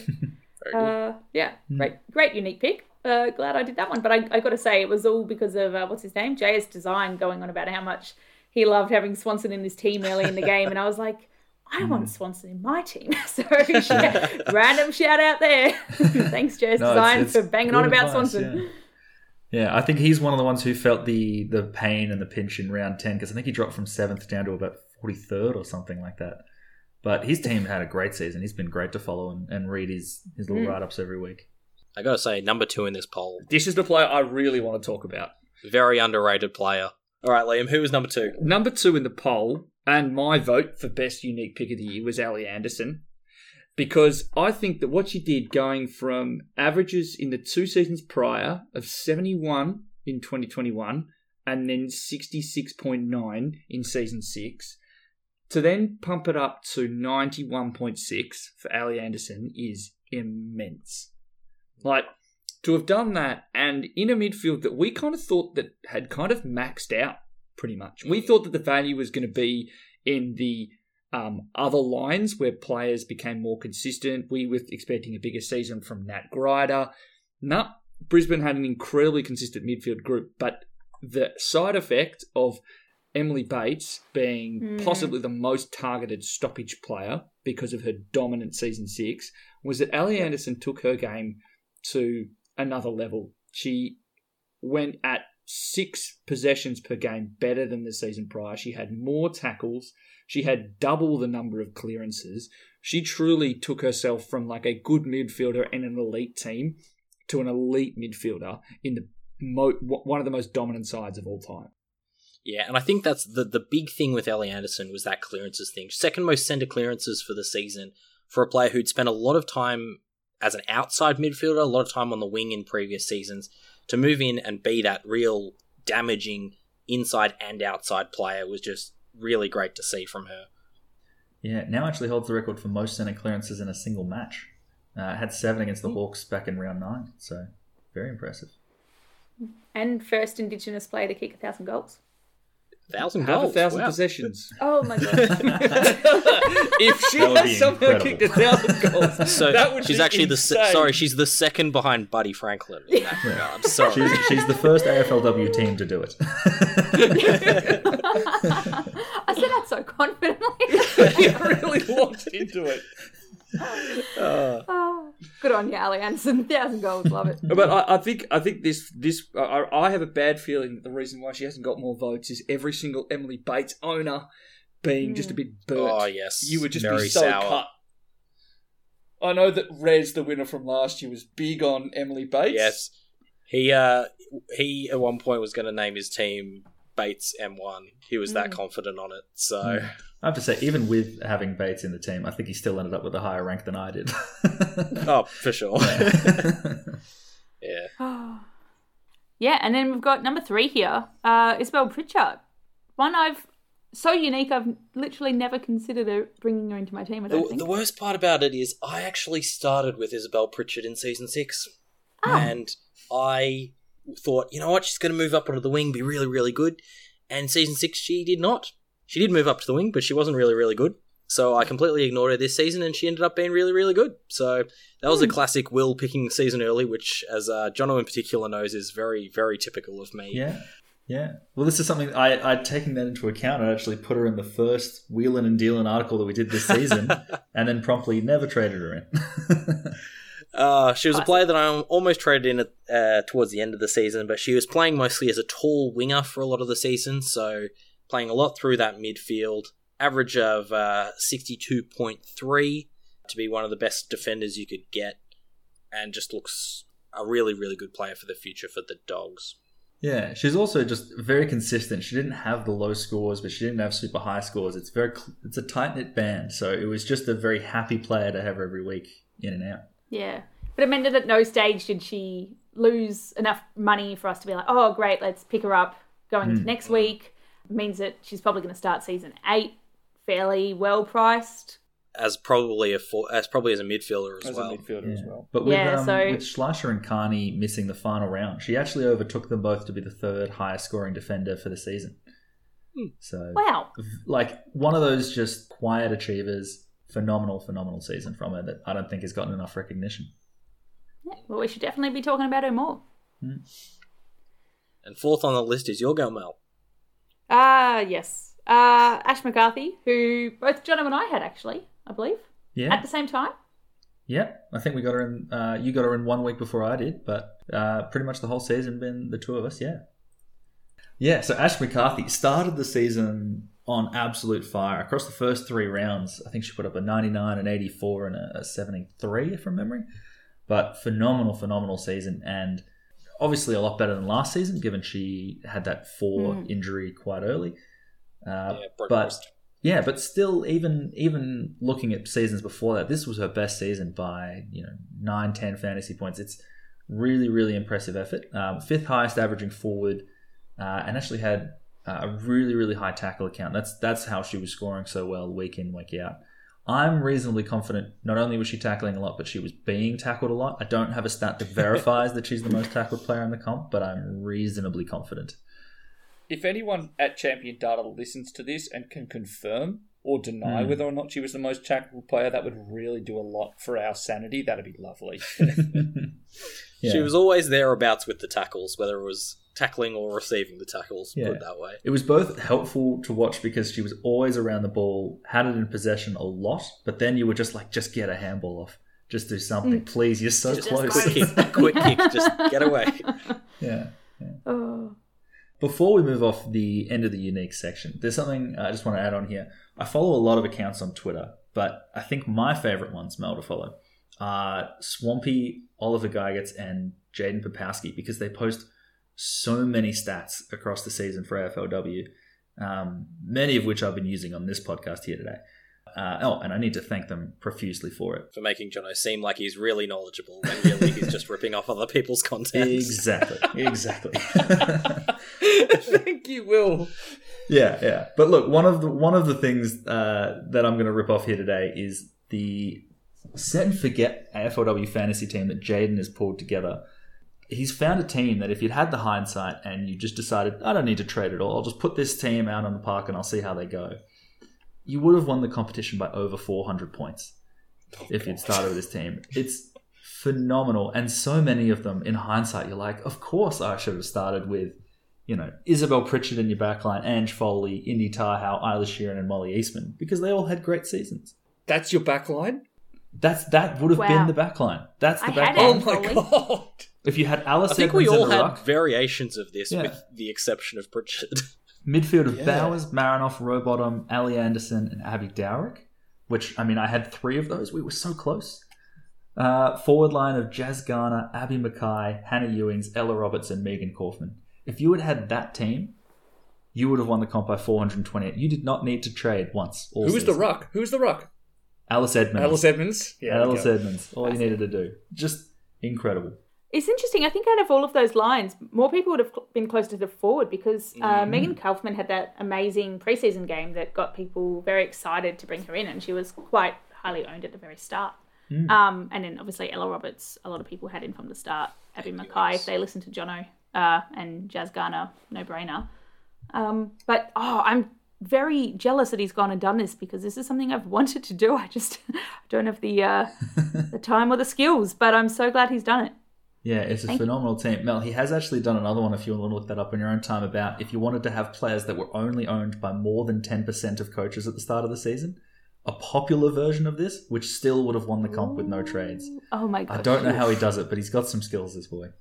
uh, yeah, mm. great, great unique pick. Uh, glad I did that one. But I, I got to say, it was all because of, uh, what's his name? J S Design going on about how much he loved having Swanson in his team early in the game. And I was like, I want Swanson in my team. So shout, random shout out there. Thanks, J S no, Design, it's, it's for banging on about advice, Swanson. Yeah. Yeah, I think he's one of the ones who felt the the pain and the pinch in round ten because I think he dropped from seventh down to about forty-third or something like that. But his team had a great season. He's been great to follow and, and read his, his little mm. write-ups every week. I got to say, number two in this poll. This is the player I really want to talk about. Very underrated player. All right, Liam, who was number two? Number two in the poll, and my vote for best unique pick of the year was Allie Anderson. Because I think that what she did going from averages in the two seasons prior of seventy-one in twenty twenty-one and then sixty-six point nine in season six to then pump it up to ninety-one point six for Allie Anderson is immense. Like, to have done that and in a midfield that we kind of thought that had kind of maxed out pretty much. We thought that the value was going to be in the Um, other lines where players became more consistent. We were expecting a bigger season from Nat Grider. No, Brisbane had an incredibly consistent midfield group, but the side effect of Emily Bates being mm. possibly the most targeted stoppage player because of her dominant season six was that Allie Anderson took her game to another level. She went at six possessions per game better than the season prior. She had more tackles. She had double the number of clearances. She truly took herself from like a good midfielder and an elite team to an elite midfielder in the mo- one of the most dominant sides of all time. Yeah, and I think that's the, the big thing with Ellie Anderson was that clearances thing. Second most centre clearances for the season for a player who'd spent a lot of time as an outside midfielder, a lot of time on the wing in previous seasons, to move in and be that real damaging inside and outside player was just really great to see from her. Yeah, now actually holds the record for most centre clearances in a single match. Uh, had seven against the Hawks back in round nine, so very impressive. And first Indigenous player to kick a thousand goals. Thousand Have goals. a thousand Wow. possessions. Oh my god. If she That would has be somehow incredible. kicked a thousand goals, So that would she's be actually the se- insane. sorry, she's the second behind Buddy Franklin in that regard. Sorry. She's, she's the first A F L W team to do it. I said that so confidently. You really launched into it. Oh, good on you, Ali Anderson. Thousand goals, love it. But I, I think I think this this I, I have a bad feeling that the reason why she hasn't got more votes is every single Emily Bates owner being just a bit burnt. Oh, yes. You would just Very be so sour. cut. I know that Rez, the winner from last year, was big on Emily Bates. Yes. He uh he at one point was going to name his team Bates M one. He was that confident on it. So I have to say, even with having Bates in the team, I think he still ended up with a higher rank than I did. oh, for sure. yeah. Yeah, and then we've got number three here, uh, Isabel Pritchard. One I've so unique. I've literally never considered her, bringing her into my team. I don't The, think. the worst part about it is I actually started with Isabel Pritchard in season six. Oh. And I thought, you know what, she's going to move up onto the wing, be really, really good. And season six, she did not. She did move up to the wing, but she wasn't really, really good. So I completely ignored her this season, and she ended up being really, really good. So that was a classic Will picking season early, which, as uh, Jono in particular knows, is very, very typical of me. Yeah, yeah. Well, this is something I, I'd taken that into account. I actually put her in the first wheeling and dealing article that we did this season, and then promptly never traded her in. Uh, she was a player that I almost traded in at, uh, towards the end of the season, but she was playing mostly as a tall winger for a lot of the season, so playing a lot through that midfield. Average of uh, sixty-two point three to be one of the best defenders you could get, and just looks a really, really good player for the future for the Dogs. Yeah, she's also just very consistent. She didn't have the low scores, but she didn't have super high scores. It's very, it's a tight knit band, so it was just a very happy player to have every week in and out. Yeah, but it meant that at no stage did she lose enough money for us to be like, oh, great, let's pick her up going Mm. to next week. It means that she's probably going to start season eight fairly well priced. As probably a for, as probably as a midfielder as, As well. a midfielder as well. But with, Yeah, um, so- with Schleicher and Carney missing the final round, she actually overtook them both to be the third highest scoring defender for the season. Hmm. So, Wow. like, one of those just quiet achievers, phenomenal, phenomenal season from her that I don't think has gotten enough recognition. Yeah, well, we should definitely be talking about her more. And fourth on the list is your girl, Mel. Ah, yes. Uh, Ash McCarthy, who both John and I had, actually, I believe, Yeah, at the same time. yeah. I think we got her in. Uh, you got her in one week before I did, but uh, pretty much the whole season been the two of us. Yeah, yeah. So Ash McCarthy started the season on absolute fire across the first three rounds. I think she put up a ninety-nine, an eighty-four, and a seventy-three from memory. But phenomenal, phenomenal season, and obviously a lot better than last season, given she had that four Mm. injury quite early. Uh, Yeah, broke but wrist. yeah, but still, even even looking at seasons before that, this was her best season by you know nine, ten fantasy points. It's really, really impressive effort. Um, fifth highest averaging forward, uh, and actually had uh, a really, really high tackle account. That's that's how she was scoring so well week in, week out. I'm reasonably confident. Not only was she tackling a lot, but she was being tackled a lot. I don't have a stat that verifies that she's the most tackled player in the comp, but I'm reasonably confident. If anyone at Champion Data listens to this and can confirm or deny Mm. whether or not she was the most tackled player, that would really do a lot for our sanity. That'd be lovely. Yeah. She was always thereabouts with the tackles, whether it was tackling or receiving the tackles, Yeah. put it that way. It was both helpful to watch because she was always around the ball, had it in possession a lot, but then you were just like, just get a handball off. Just do something. Please, you're so Just close. Quick kick, quick kick, just get away. Yeah. Oh. Before we move off the end of the unique section, there's something I just want to add on here. I follow a lot of accounts on Twitter, but I think my favorite ones, Mel, to follow are Swampy, Oliver Gygax, and Jaden Popowski because they post so many stats across the season for A F L W, um, many of which I've been using on this podcast here today. Uh, oh, and I need to thank them profusely for it. For making Jono seem like he's really knowledgeable when really he's just ripping off other people's content. Exactly, exactly. Thank you, Will. Yeah, yeah. But look, one of the one of the things uh, that I'm going to rip off here today is the set and forget A F L W fantasy team that Jaden has pulled together. he's found a team that if you'd had the hindsight and you just decided, I don't need to trade at all, I'll just put this team out on the park and I'll see how they go, you would have won the competition by over four hundred points oh, if you'd started with this team. It's phenomenal. And so many of them, in hindsight, you're like, of course I should have started with, you know, Isabel Pritchard in your backline, Ange Foley, Indy Tarhow, Isla Sheeran and Molly Eastman, because they all had great seasons. That's your backline? That's That would have wow. been the backline. That's the I backline. had Oh my God. If you had Alice I think Edmonds we all and had Ruck, variations of this, Yeah. with the exception of Pritchard. midfield of Yeah. Bowers, Marinoff, Rowbottom, Ali Anderson, and Abby Dowrick, which, I mean, I had three of those. We were so close. Uh, forward line of Jazz Garner, Abby Mackay, Hannah Ewings, Ella Roberts, and Megan Kaufman. If you had had that team, you would have won the comp by four hundred twenty-eight. You did not need to trade once. All Who was the season. ruck? Who was the ruck? Alice Edmonds. Alice Edmonds? Yeah. there we Alice go. Edmonds. All you needed to do. Just incredible. It's interesting. I think out of all of those lines, more people would have been closer to forward because uh, Megan Kaufman had that amazing preseason game that got people very excited to bring her in, and she was quite highly owned at the very start. Mm. Um, and then obviously Ella Roberts, a lot of people had in from the start. Abby Mackay, if they listened to Jono, uh, and Jazz Garner, no brainer. Um, but oh, I'm very jealous that he's gone and done this because this is something I've wanted to do. I just don't have the uh, the time or the skills, but I'm so glad he's done it. Yeah, it's a Thank phenomenal team. Mel, he has actually done another one if you want to look that up in your own time about if you wanted to have players that were only owned by more than ten percent of coaches at the start of the season. A popular version of this, which still would have won the comp with no trades. Oh my god! I don't know how he does it, but he's got some skills, this boy.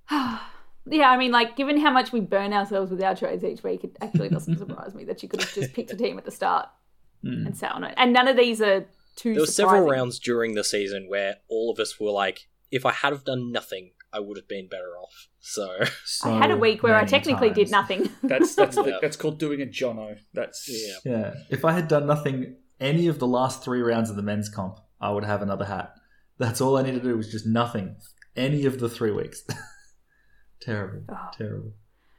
Yeah, I mean, like, given how much we burn ourselves with our trades each week, it actually doesn't surprise me that you could have just picked a team at the start Mm. and sat on it. And none of these are too There were surprising. several rounds during the season where all of us were like, if I had have done nothing, I would have been better off. So, So I had a week where I many technically did times. nothing. That's that's the, Yeah. that's called doing a Jono. That's yeah. Yeah, if I had done nothing any of the last three rounds of the men's comp, I would have another hat. That's all I needed to do was just nothing. Any of the three weeks. Terrible. Oh. Terrible.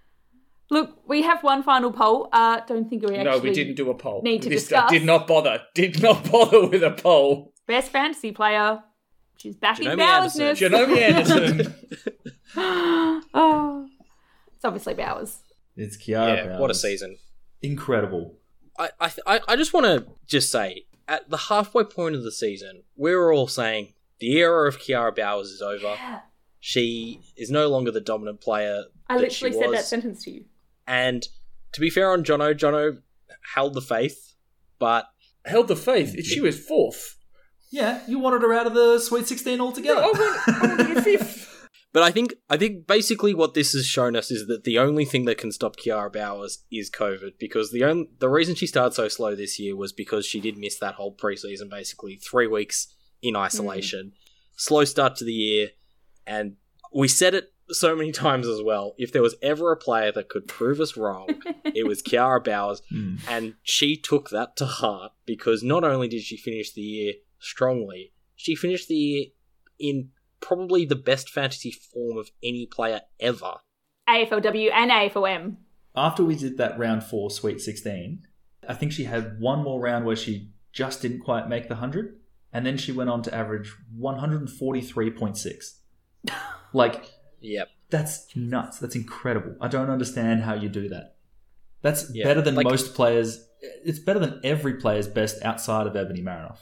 Look, we have one final poll. Uh, don't think we actually No, we didn't do a poll. need to This- discuss. I did not bother. Did not bother with a poll. Best fantasy player. She's back in Janome Bowers' Anderson. Janome Anderson. Oh, it's obviously Bowers. It's Kiara yeah, Bowers. what a season. Incredible. I, I, I I just want to just say, at the halfway point of the season, we were all saying the era of Kiara Bowers is over. Yeah. She is no longer the dominant player I that she literally said was. that sentence to you. And to be fair on Jono, Jono held the faith, but Held the faith. She was fourth. Yeah, you wanted her out of the Sweet sixteen altogether. I went, I went to fifth. but I think I think basically what this has shown us is that the only thing that can stop Kiara Bowers is COVID, because the only, the reason she started so slow this year was because she did miss that whole preseason, basically three weeks in isolation. Mm. Slow start to the year, and we said it so many times as well. If there was ever a player that could prove us wrong, it was Kiara Bowers, Mm. and she took that to heart, because not only did she finish the year strongly, she finished the year in probably the best fantasy form of any player ever. A F L W and A F L M. After we did that round four Sweet sixteen, I think she had one more round where she just didn't quite make the one hundred, and then she went on to average one forty-three point six. Like, Yep. that's nuts. That's incredible. I don't understand how you do that. That's Yeah, better than like- most players. It's better than every player's best outside of Ebony Marinoff.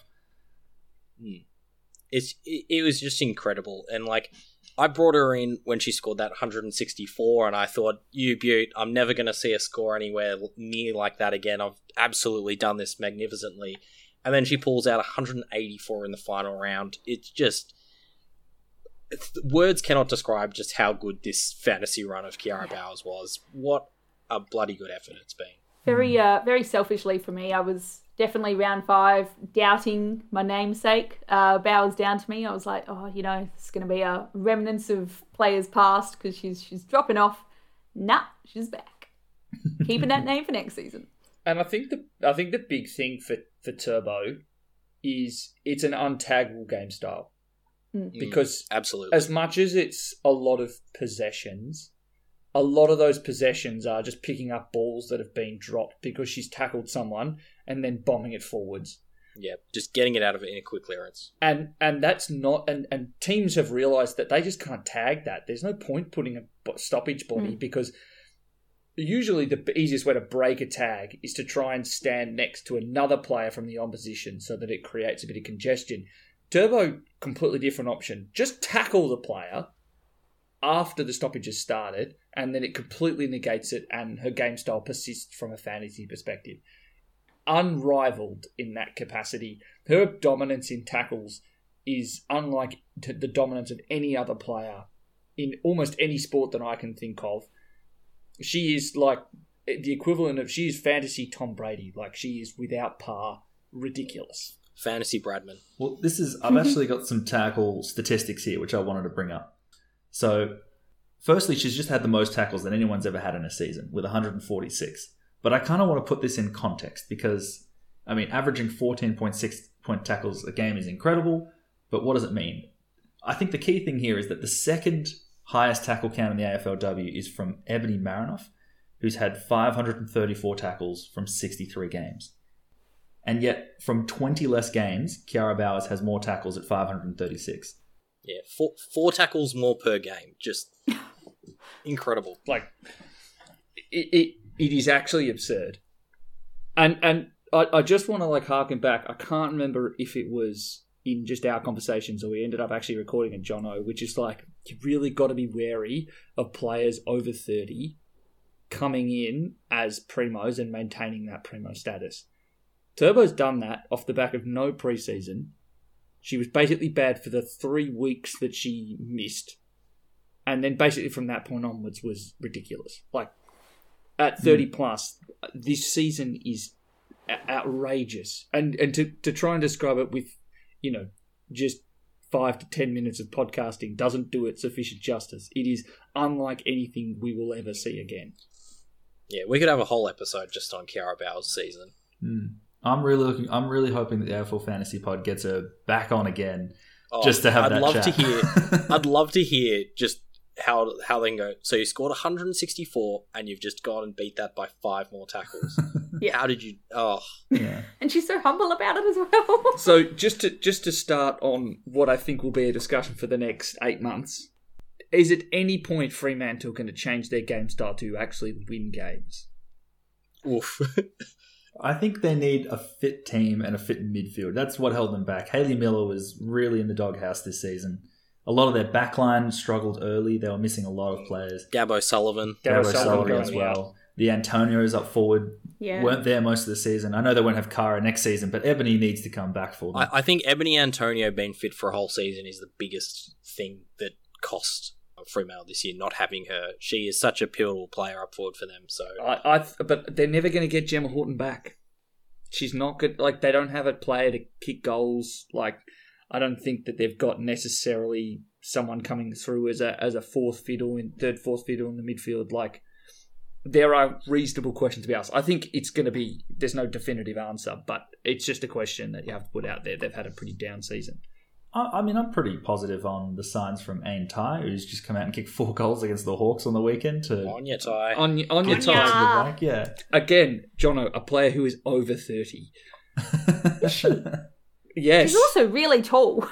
It's it, it was just incredible, and like I brought her in when she scored that one sixty-four, and I thought, you beaut, I'm never going to see a score anywhere near like that again. I've absolutely done this magnificently. And then she pulls out one eighty-four in the final round. It's just it's, words cannot describe just how good this fantasy run of Kiara Bowers was. What a bloody good effort it's been. Very, uh, very selfishly for me, I was definitely round five doubting my namesake. Uh, Bowers down to me. I was like, oh, you know, it's going to be a remnants of players past because she's she's dropping off. Nah, she's back. Keeping that name for next season. And I think the I think the big thing for, for Turbo is it's an untaggable game style. Mm. Because Mm, absolutely. as much as it's a lot of possessions, a lot of those possessions are just picking up balls that have been dropped because she's tackled someone and then bombing it forwards. Yeah, just getting it out of it in a quick clearance. And and that's not and, and teams have realised that they just can't tag that. There's no point putting a stoppage body mm. because usually the easiest way to break a tag is to try and stand next to another player from the opposition so that it creates a bit of congestion. Turbo, completely different option. Just tackle the player after the stoppage has started, and then it completely negates it, and her game style persists from a fantasy perspective. Unrivaled in that capacity. Her dominance in tackles is unlike the dominance of any other player in almost any sport that I can think of. She is like the equivalent of, she is fantasy Tom Brady. Like, she is without par. Ridiculous. Fantasy Bradman. Well, this is, I've actually got some tackle statistics here, which I wanted to bring up. So, firstly, she's just had the most tackles that anyone's ever had in a season with one hundred forty-six. But I kind of want to put this in context because, I mean, averaging fourteen point six point tackles a game is incredible, but what does it mean? I think the key thing here is that the second highest tackle count in the A F L W is from Ebony Marinoff, who's had five hundred thirty-four tackles from sixty-three games. And yet, from twenty less games, Kiara Bowers has more tackles at five hundred thirty-six. Yeah, four, four tackles more per game. Just incredible. Like, it, it it is actually absurd. And and I, I just want to, like, harken back. I can't remember if it was in just our conversations or we ended up actually recording a Jono, which is like, you really got to be wary of players over thirty coming in as primos and maintaining that primo status. Turbo's done that off the back of no preseason. She was basically bad for the three weeks that she missed. And then basically from that point onwards was ridiculous. Like, at thirty mm. plus, this season is outrageous. And and to, to try and describe it with, you know, just five to ten minutes of podcasting doesn't do it sufficient justice. It is unlike anything we will ever see again. Yeah, we could have a whole episode just on Kiara Bowers' season. Mm. I'm really looking. I'm really hoping that the A F L Fantasy Pod gets her back on again, oh, just to have I'd that love chat. to hear. I'd love to hear just how how they can go. So you scored one hundred sixty-four, and you've just gone and beat that by five more tackles. Yeah. How did you? Oh, yeah. And she's so humble about it as well. So just to just to start on what I think will be a discussion for the next eight months, is at any point Fremantle going to change their game style to actually win games? Oof. I think they need a fit team and a fit midfield. That's what held them back. Hayley Miller was really in the doghouse this season. A lot of their backline struggled early. They were missing a lot of players. Gabbo Sullivan. Gabbo Gabbo Sullivan Sullivan going as well. out. The Antonios up forward Yeah. weren't there most of the season. I know they won't have Kara next season, but Ebony needs to come back for them. I, I think Ebony Antonio being fit for a whole season is the biggest thing that cost Fremantle this year, not having her. She is such a pivotal player up forward for them. So, I, I but they're never going to get Gemma Horton back. She's not good. Like, they don't have a player to kick goals. Like, I don't think that they've got necessarily someone coming through as a as a fourth fiddle in third, fourth fiddle in the midfield. Like, there are reasonable questions to be asked. I think it's going to be. There's no definitive answer, but it's just a question that you have to put out there. They've had a pretty down season. I, I mean, I'm pretty positive on the signs from Ain Tai, who's just come out and kicked four goals against the Hawks on the weekend. To on your tie. On y- on your Anya. time. Ah. Like, yeah. Again, Jono, a player who is over thirty. Yes. She's also really tall.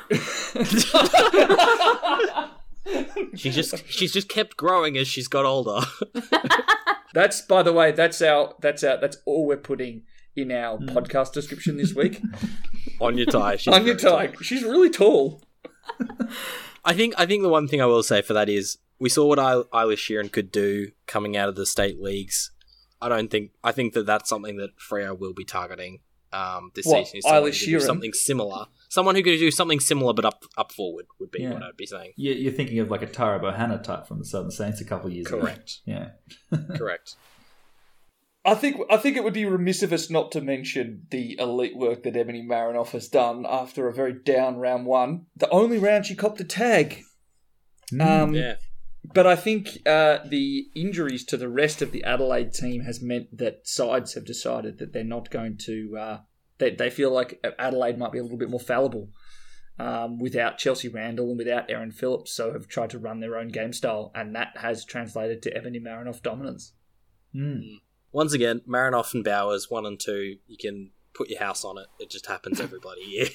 She just she's just kept growing as she's got older. That's, by the way, that's our that's our that's all we're putting in our Mm. podcast description this week. On your tie. She's On your very tie. tall. She's really tall. I think I think the one thing I will say for that is we saw what I- Eilish Sheeran could do coming out of the state leagues. I don't think I think that that's something that Freo will be targeting um, this What, season. Is someone Eilish who could do Sheeran? something similar. Someone who could do something similar but up up forward would be Yeah. what I'd be saying. You- You're thinking of like a Tara Bohanna type from the Southern Saints a couple of years ago. Correct. Yeah. Correct. I think I think it would be remiss of us not to mention the elite work that Ebony Marinoff has done after a very down round one. The only round she copped a tag. Um, Yeah. But I think uh, the injuries to the rest of the Adelaide team has meant that sides have decided that they're not going to. Uh, they they feel like Adelaide might be a little bit more fallible um, without Chelsea Randall and without Erin Phillips, so have tried to run their own game style, and that has translated to Ebony Marinoff dominance. Mm. Once again, Marinoff and Bowers, one and two, you can put your house on it. It just happens every bloody year.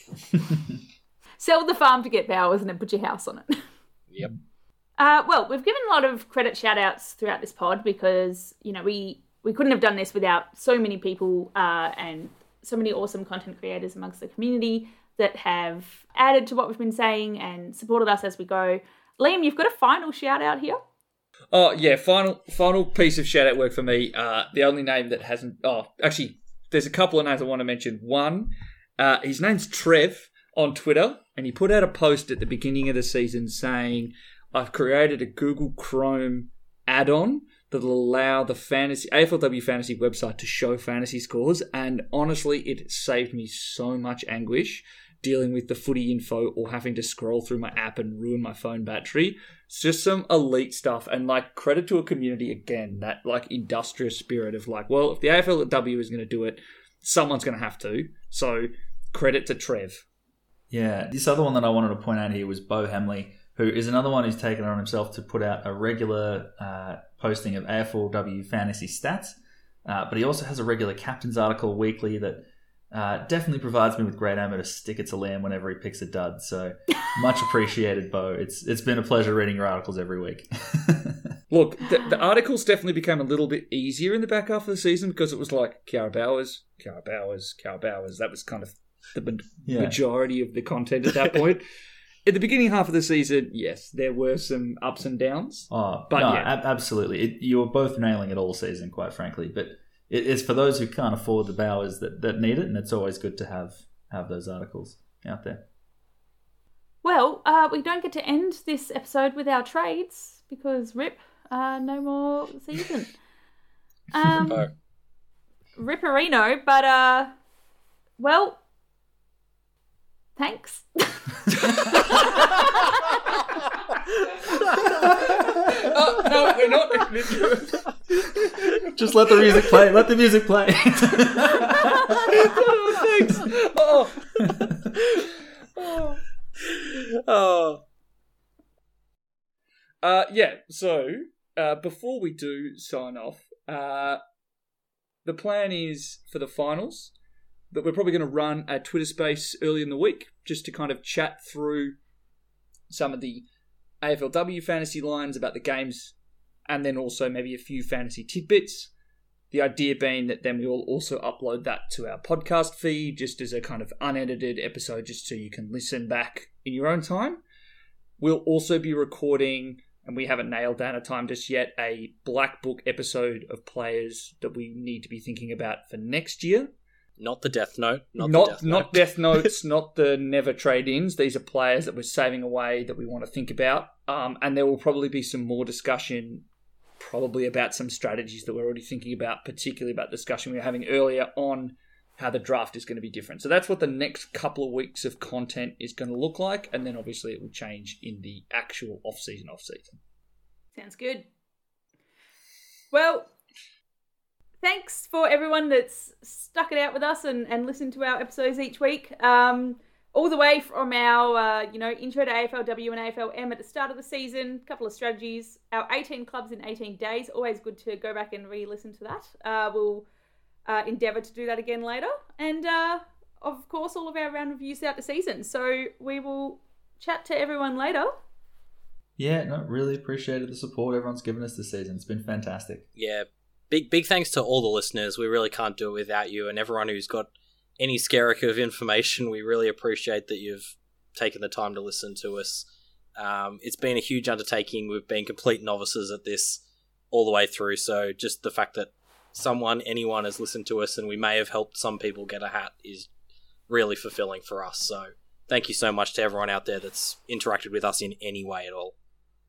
Sell the farm to get Bowers and then put your house on it. Yep. Uh, well, we've given a lot of credit shout-outs throughout this pod because, you know, we, we couldn't have done this without so many people uh, and so many awesome content creators amongst the community that have added to what we've been saying and supported us as we go. Liam, you've got a final shout-out here. Oh, yeah, final final piece of shout-out work for me. Uh, the only name that hasn't... Oh, actually, there's a couple of names I want to mention. One, uh, his name's Trev on Twitter, and he put out a post at the beginning of the season saying, I've created a Google Chrome add-on that will allow the fantasy A F L W fantasy website to show fantasy scores, and honestly, it saved me so much anguish dealing with the footy info or having to scroll through my app and ruin my phone battery. It's just some elite stuff, and like credit to a community again, that like industrious spirit of like, well, if the A F L W is going to do it, someone's going to have to. So credit to Trev. Yeah, this other one that I wanted to point out here was Bo Hemley, who is another one who's taken it on himself to put out a regular uh, posting of A F L W fantasy stats. Uh, but he also has a regular captain's article weekly that uh, definitely provides me with great ammo to stick it to Liam whenever he picks a dud. So much appreciated, Bo. It's It's been a pleasure reading your articles every week. Look, the, the articles definitely became a little bit easier in the back half of the season because it was like Kiara Bowers, Kiara Bowers, Kiara Bowers. That was kind of the yeah. majority of the content at that point. At the beginning half of the season, yes, there were some ups and downs. Oh, but no, yeah. ab- absolutely. It, you were both nailing it all season, quite frankly. But it is for those who can't afford the Bowers that, that need it, and it's always good to have, have those articles out there. Well, uh, we don't get to end this episode with our trades because rip, uh, no more season. Um, Rippo. Ripperino, but, uh, well, thanks. Oh, no, we're not. Just let the music play. Let the music play. Oh, thanks. Oh. oh. oh. Uh, yeah, so uh, before we do sign off, uh, the plan is for the finals that we're probably going to run a Twitter space early in the week just to kind of chat through some of the A F L W fantasy lines about the games and then also maybe a few fantasy tidbits. The idea being that then we will also upload that to our podcast feed just as a kind of unedited episode just so you can listen back in your own time. We'll also be recording, and we haven't nailed down a time just yet, a Black Book episode of players that we need to be thinking about for next year. Not the Death Note. Not Not the Death not Note. Death Notes, not the never trade-ins. These are players that we're saving away that we want to think about. Um, and there will probably be some more discussion probably about some strategies that we're already thinking about, particularly about the discussion we were having earlier on how the draft is going to be different. So that's what the next couple of weeks of content is going to look like. And then obviously it will change in the actual off-season, off-season. Sounds good. Well, thanks for everyone that's stuck it out with us and, and listened to our episodes each week. Um, all the way from our, uh, you know, intro to A F L W and A F L M at the start of the season, a couple of strategies, our eighteen clubs in eighteen days. Always good to go back and re-listen to that. Uh, we'll uh, endeavour to do that again later. And, uh, of course, all of our round reviews throughout the season. So we will chat to everyone later. Yeah, no, really appreciated the support everyone's given us this season. It's been fantastic. Yeah, big big thanks to all the listeners. We really can't do it without you, and everyone who's got any skerrick of information. We really appreciate that you've taken the time to listen to us. Um, it's been a huge undertaking. We've been complete novices at this all the way through, so just the fact that someone, anyone has listened to us and we may have helped some people get a hat is really fulfilling for us. So thank you so much to everyone out there that's interacted with us in any way at all.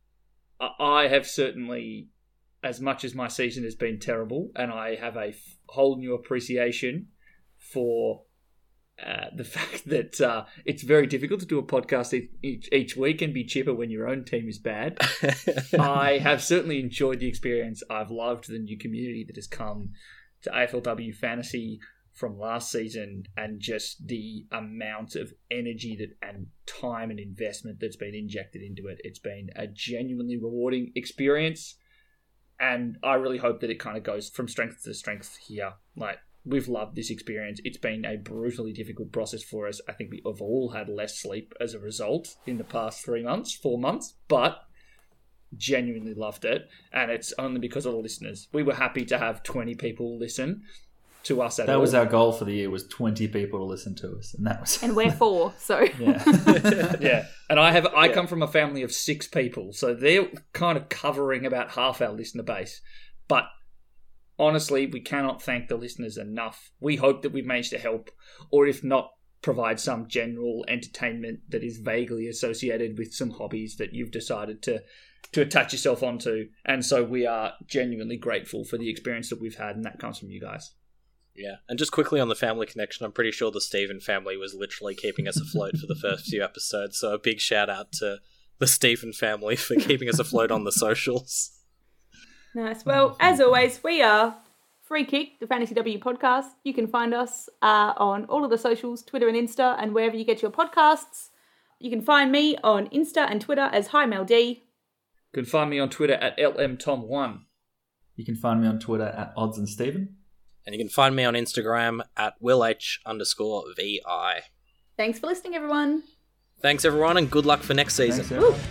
I have certainly, as much as my season has been terrible, and I have a f- whole new appreciation for uh, the fact that uh, it's very difficult to do a podcast e- each, each week and be chipper when your own team is bad. I have certainly enjoyed the experience. I've loved the new community that has come to A F L W Fantasy from last season, and just the amount of energy that and time and investment that's been injected into it. It's been a genuinely rewarding experience, and I really hope that it kind of goes from strength to strength here. Like, we've loved this experience. It's been a brutally difficult process for us. I think we have all had less sleep as a result in the past three months, four months, but genuinely loved it. And it's only because of the listeners. We were happy to have twenty people listen to us at That all. was our goal for the year, was twenty people to listen to us. And that was... And we're four, so... yeah. Yeah. And I have I Yeah. come from a family of six people, so they're kind of covering about half our listener base. But honestly, we cannot thank the listeners enough. We hope that we've managed to help, or if not, provide some general entertainment that is vaguely associated with some hobbies that you've decided to, to attach yourself onto. And so we are genuinely grateful for the experience that we've had, and that comes from you guys. Yeah, and just quickly on the family connection, I'm pretty sure the Stephen family was literally keeping us afloat for the first few episodes, so a big shout out to the Stephen family for keeping us afloat on the socials. Nice. Well, as always, we are Free Kick, the Fantasy W podcast. You can find us uh, on all of the socials, Twitter and Insta, and wherever you get your podcasts. You can find me on Insta and Twitter as Hi Mel D. You can find me on Twitter at L M Tom one. You can find me on Twitter at Odds and Steven. And you can find me on Instagram at willh underscore vi. Thanks for listening, everyone. Thanks, everyone, and good luck for next season. Thanks, everyone.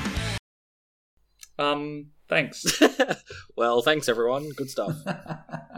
Um, thanks. Well, thanks, everyone. Good stuff.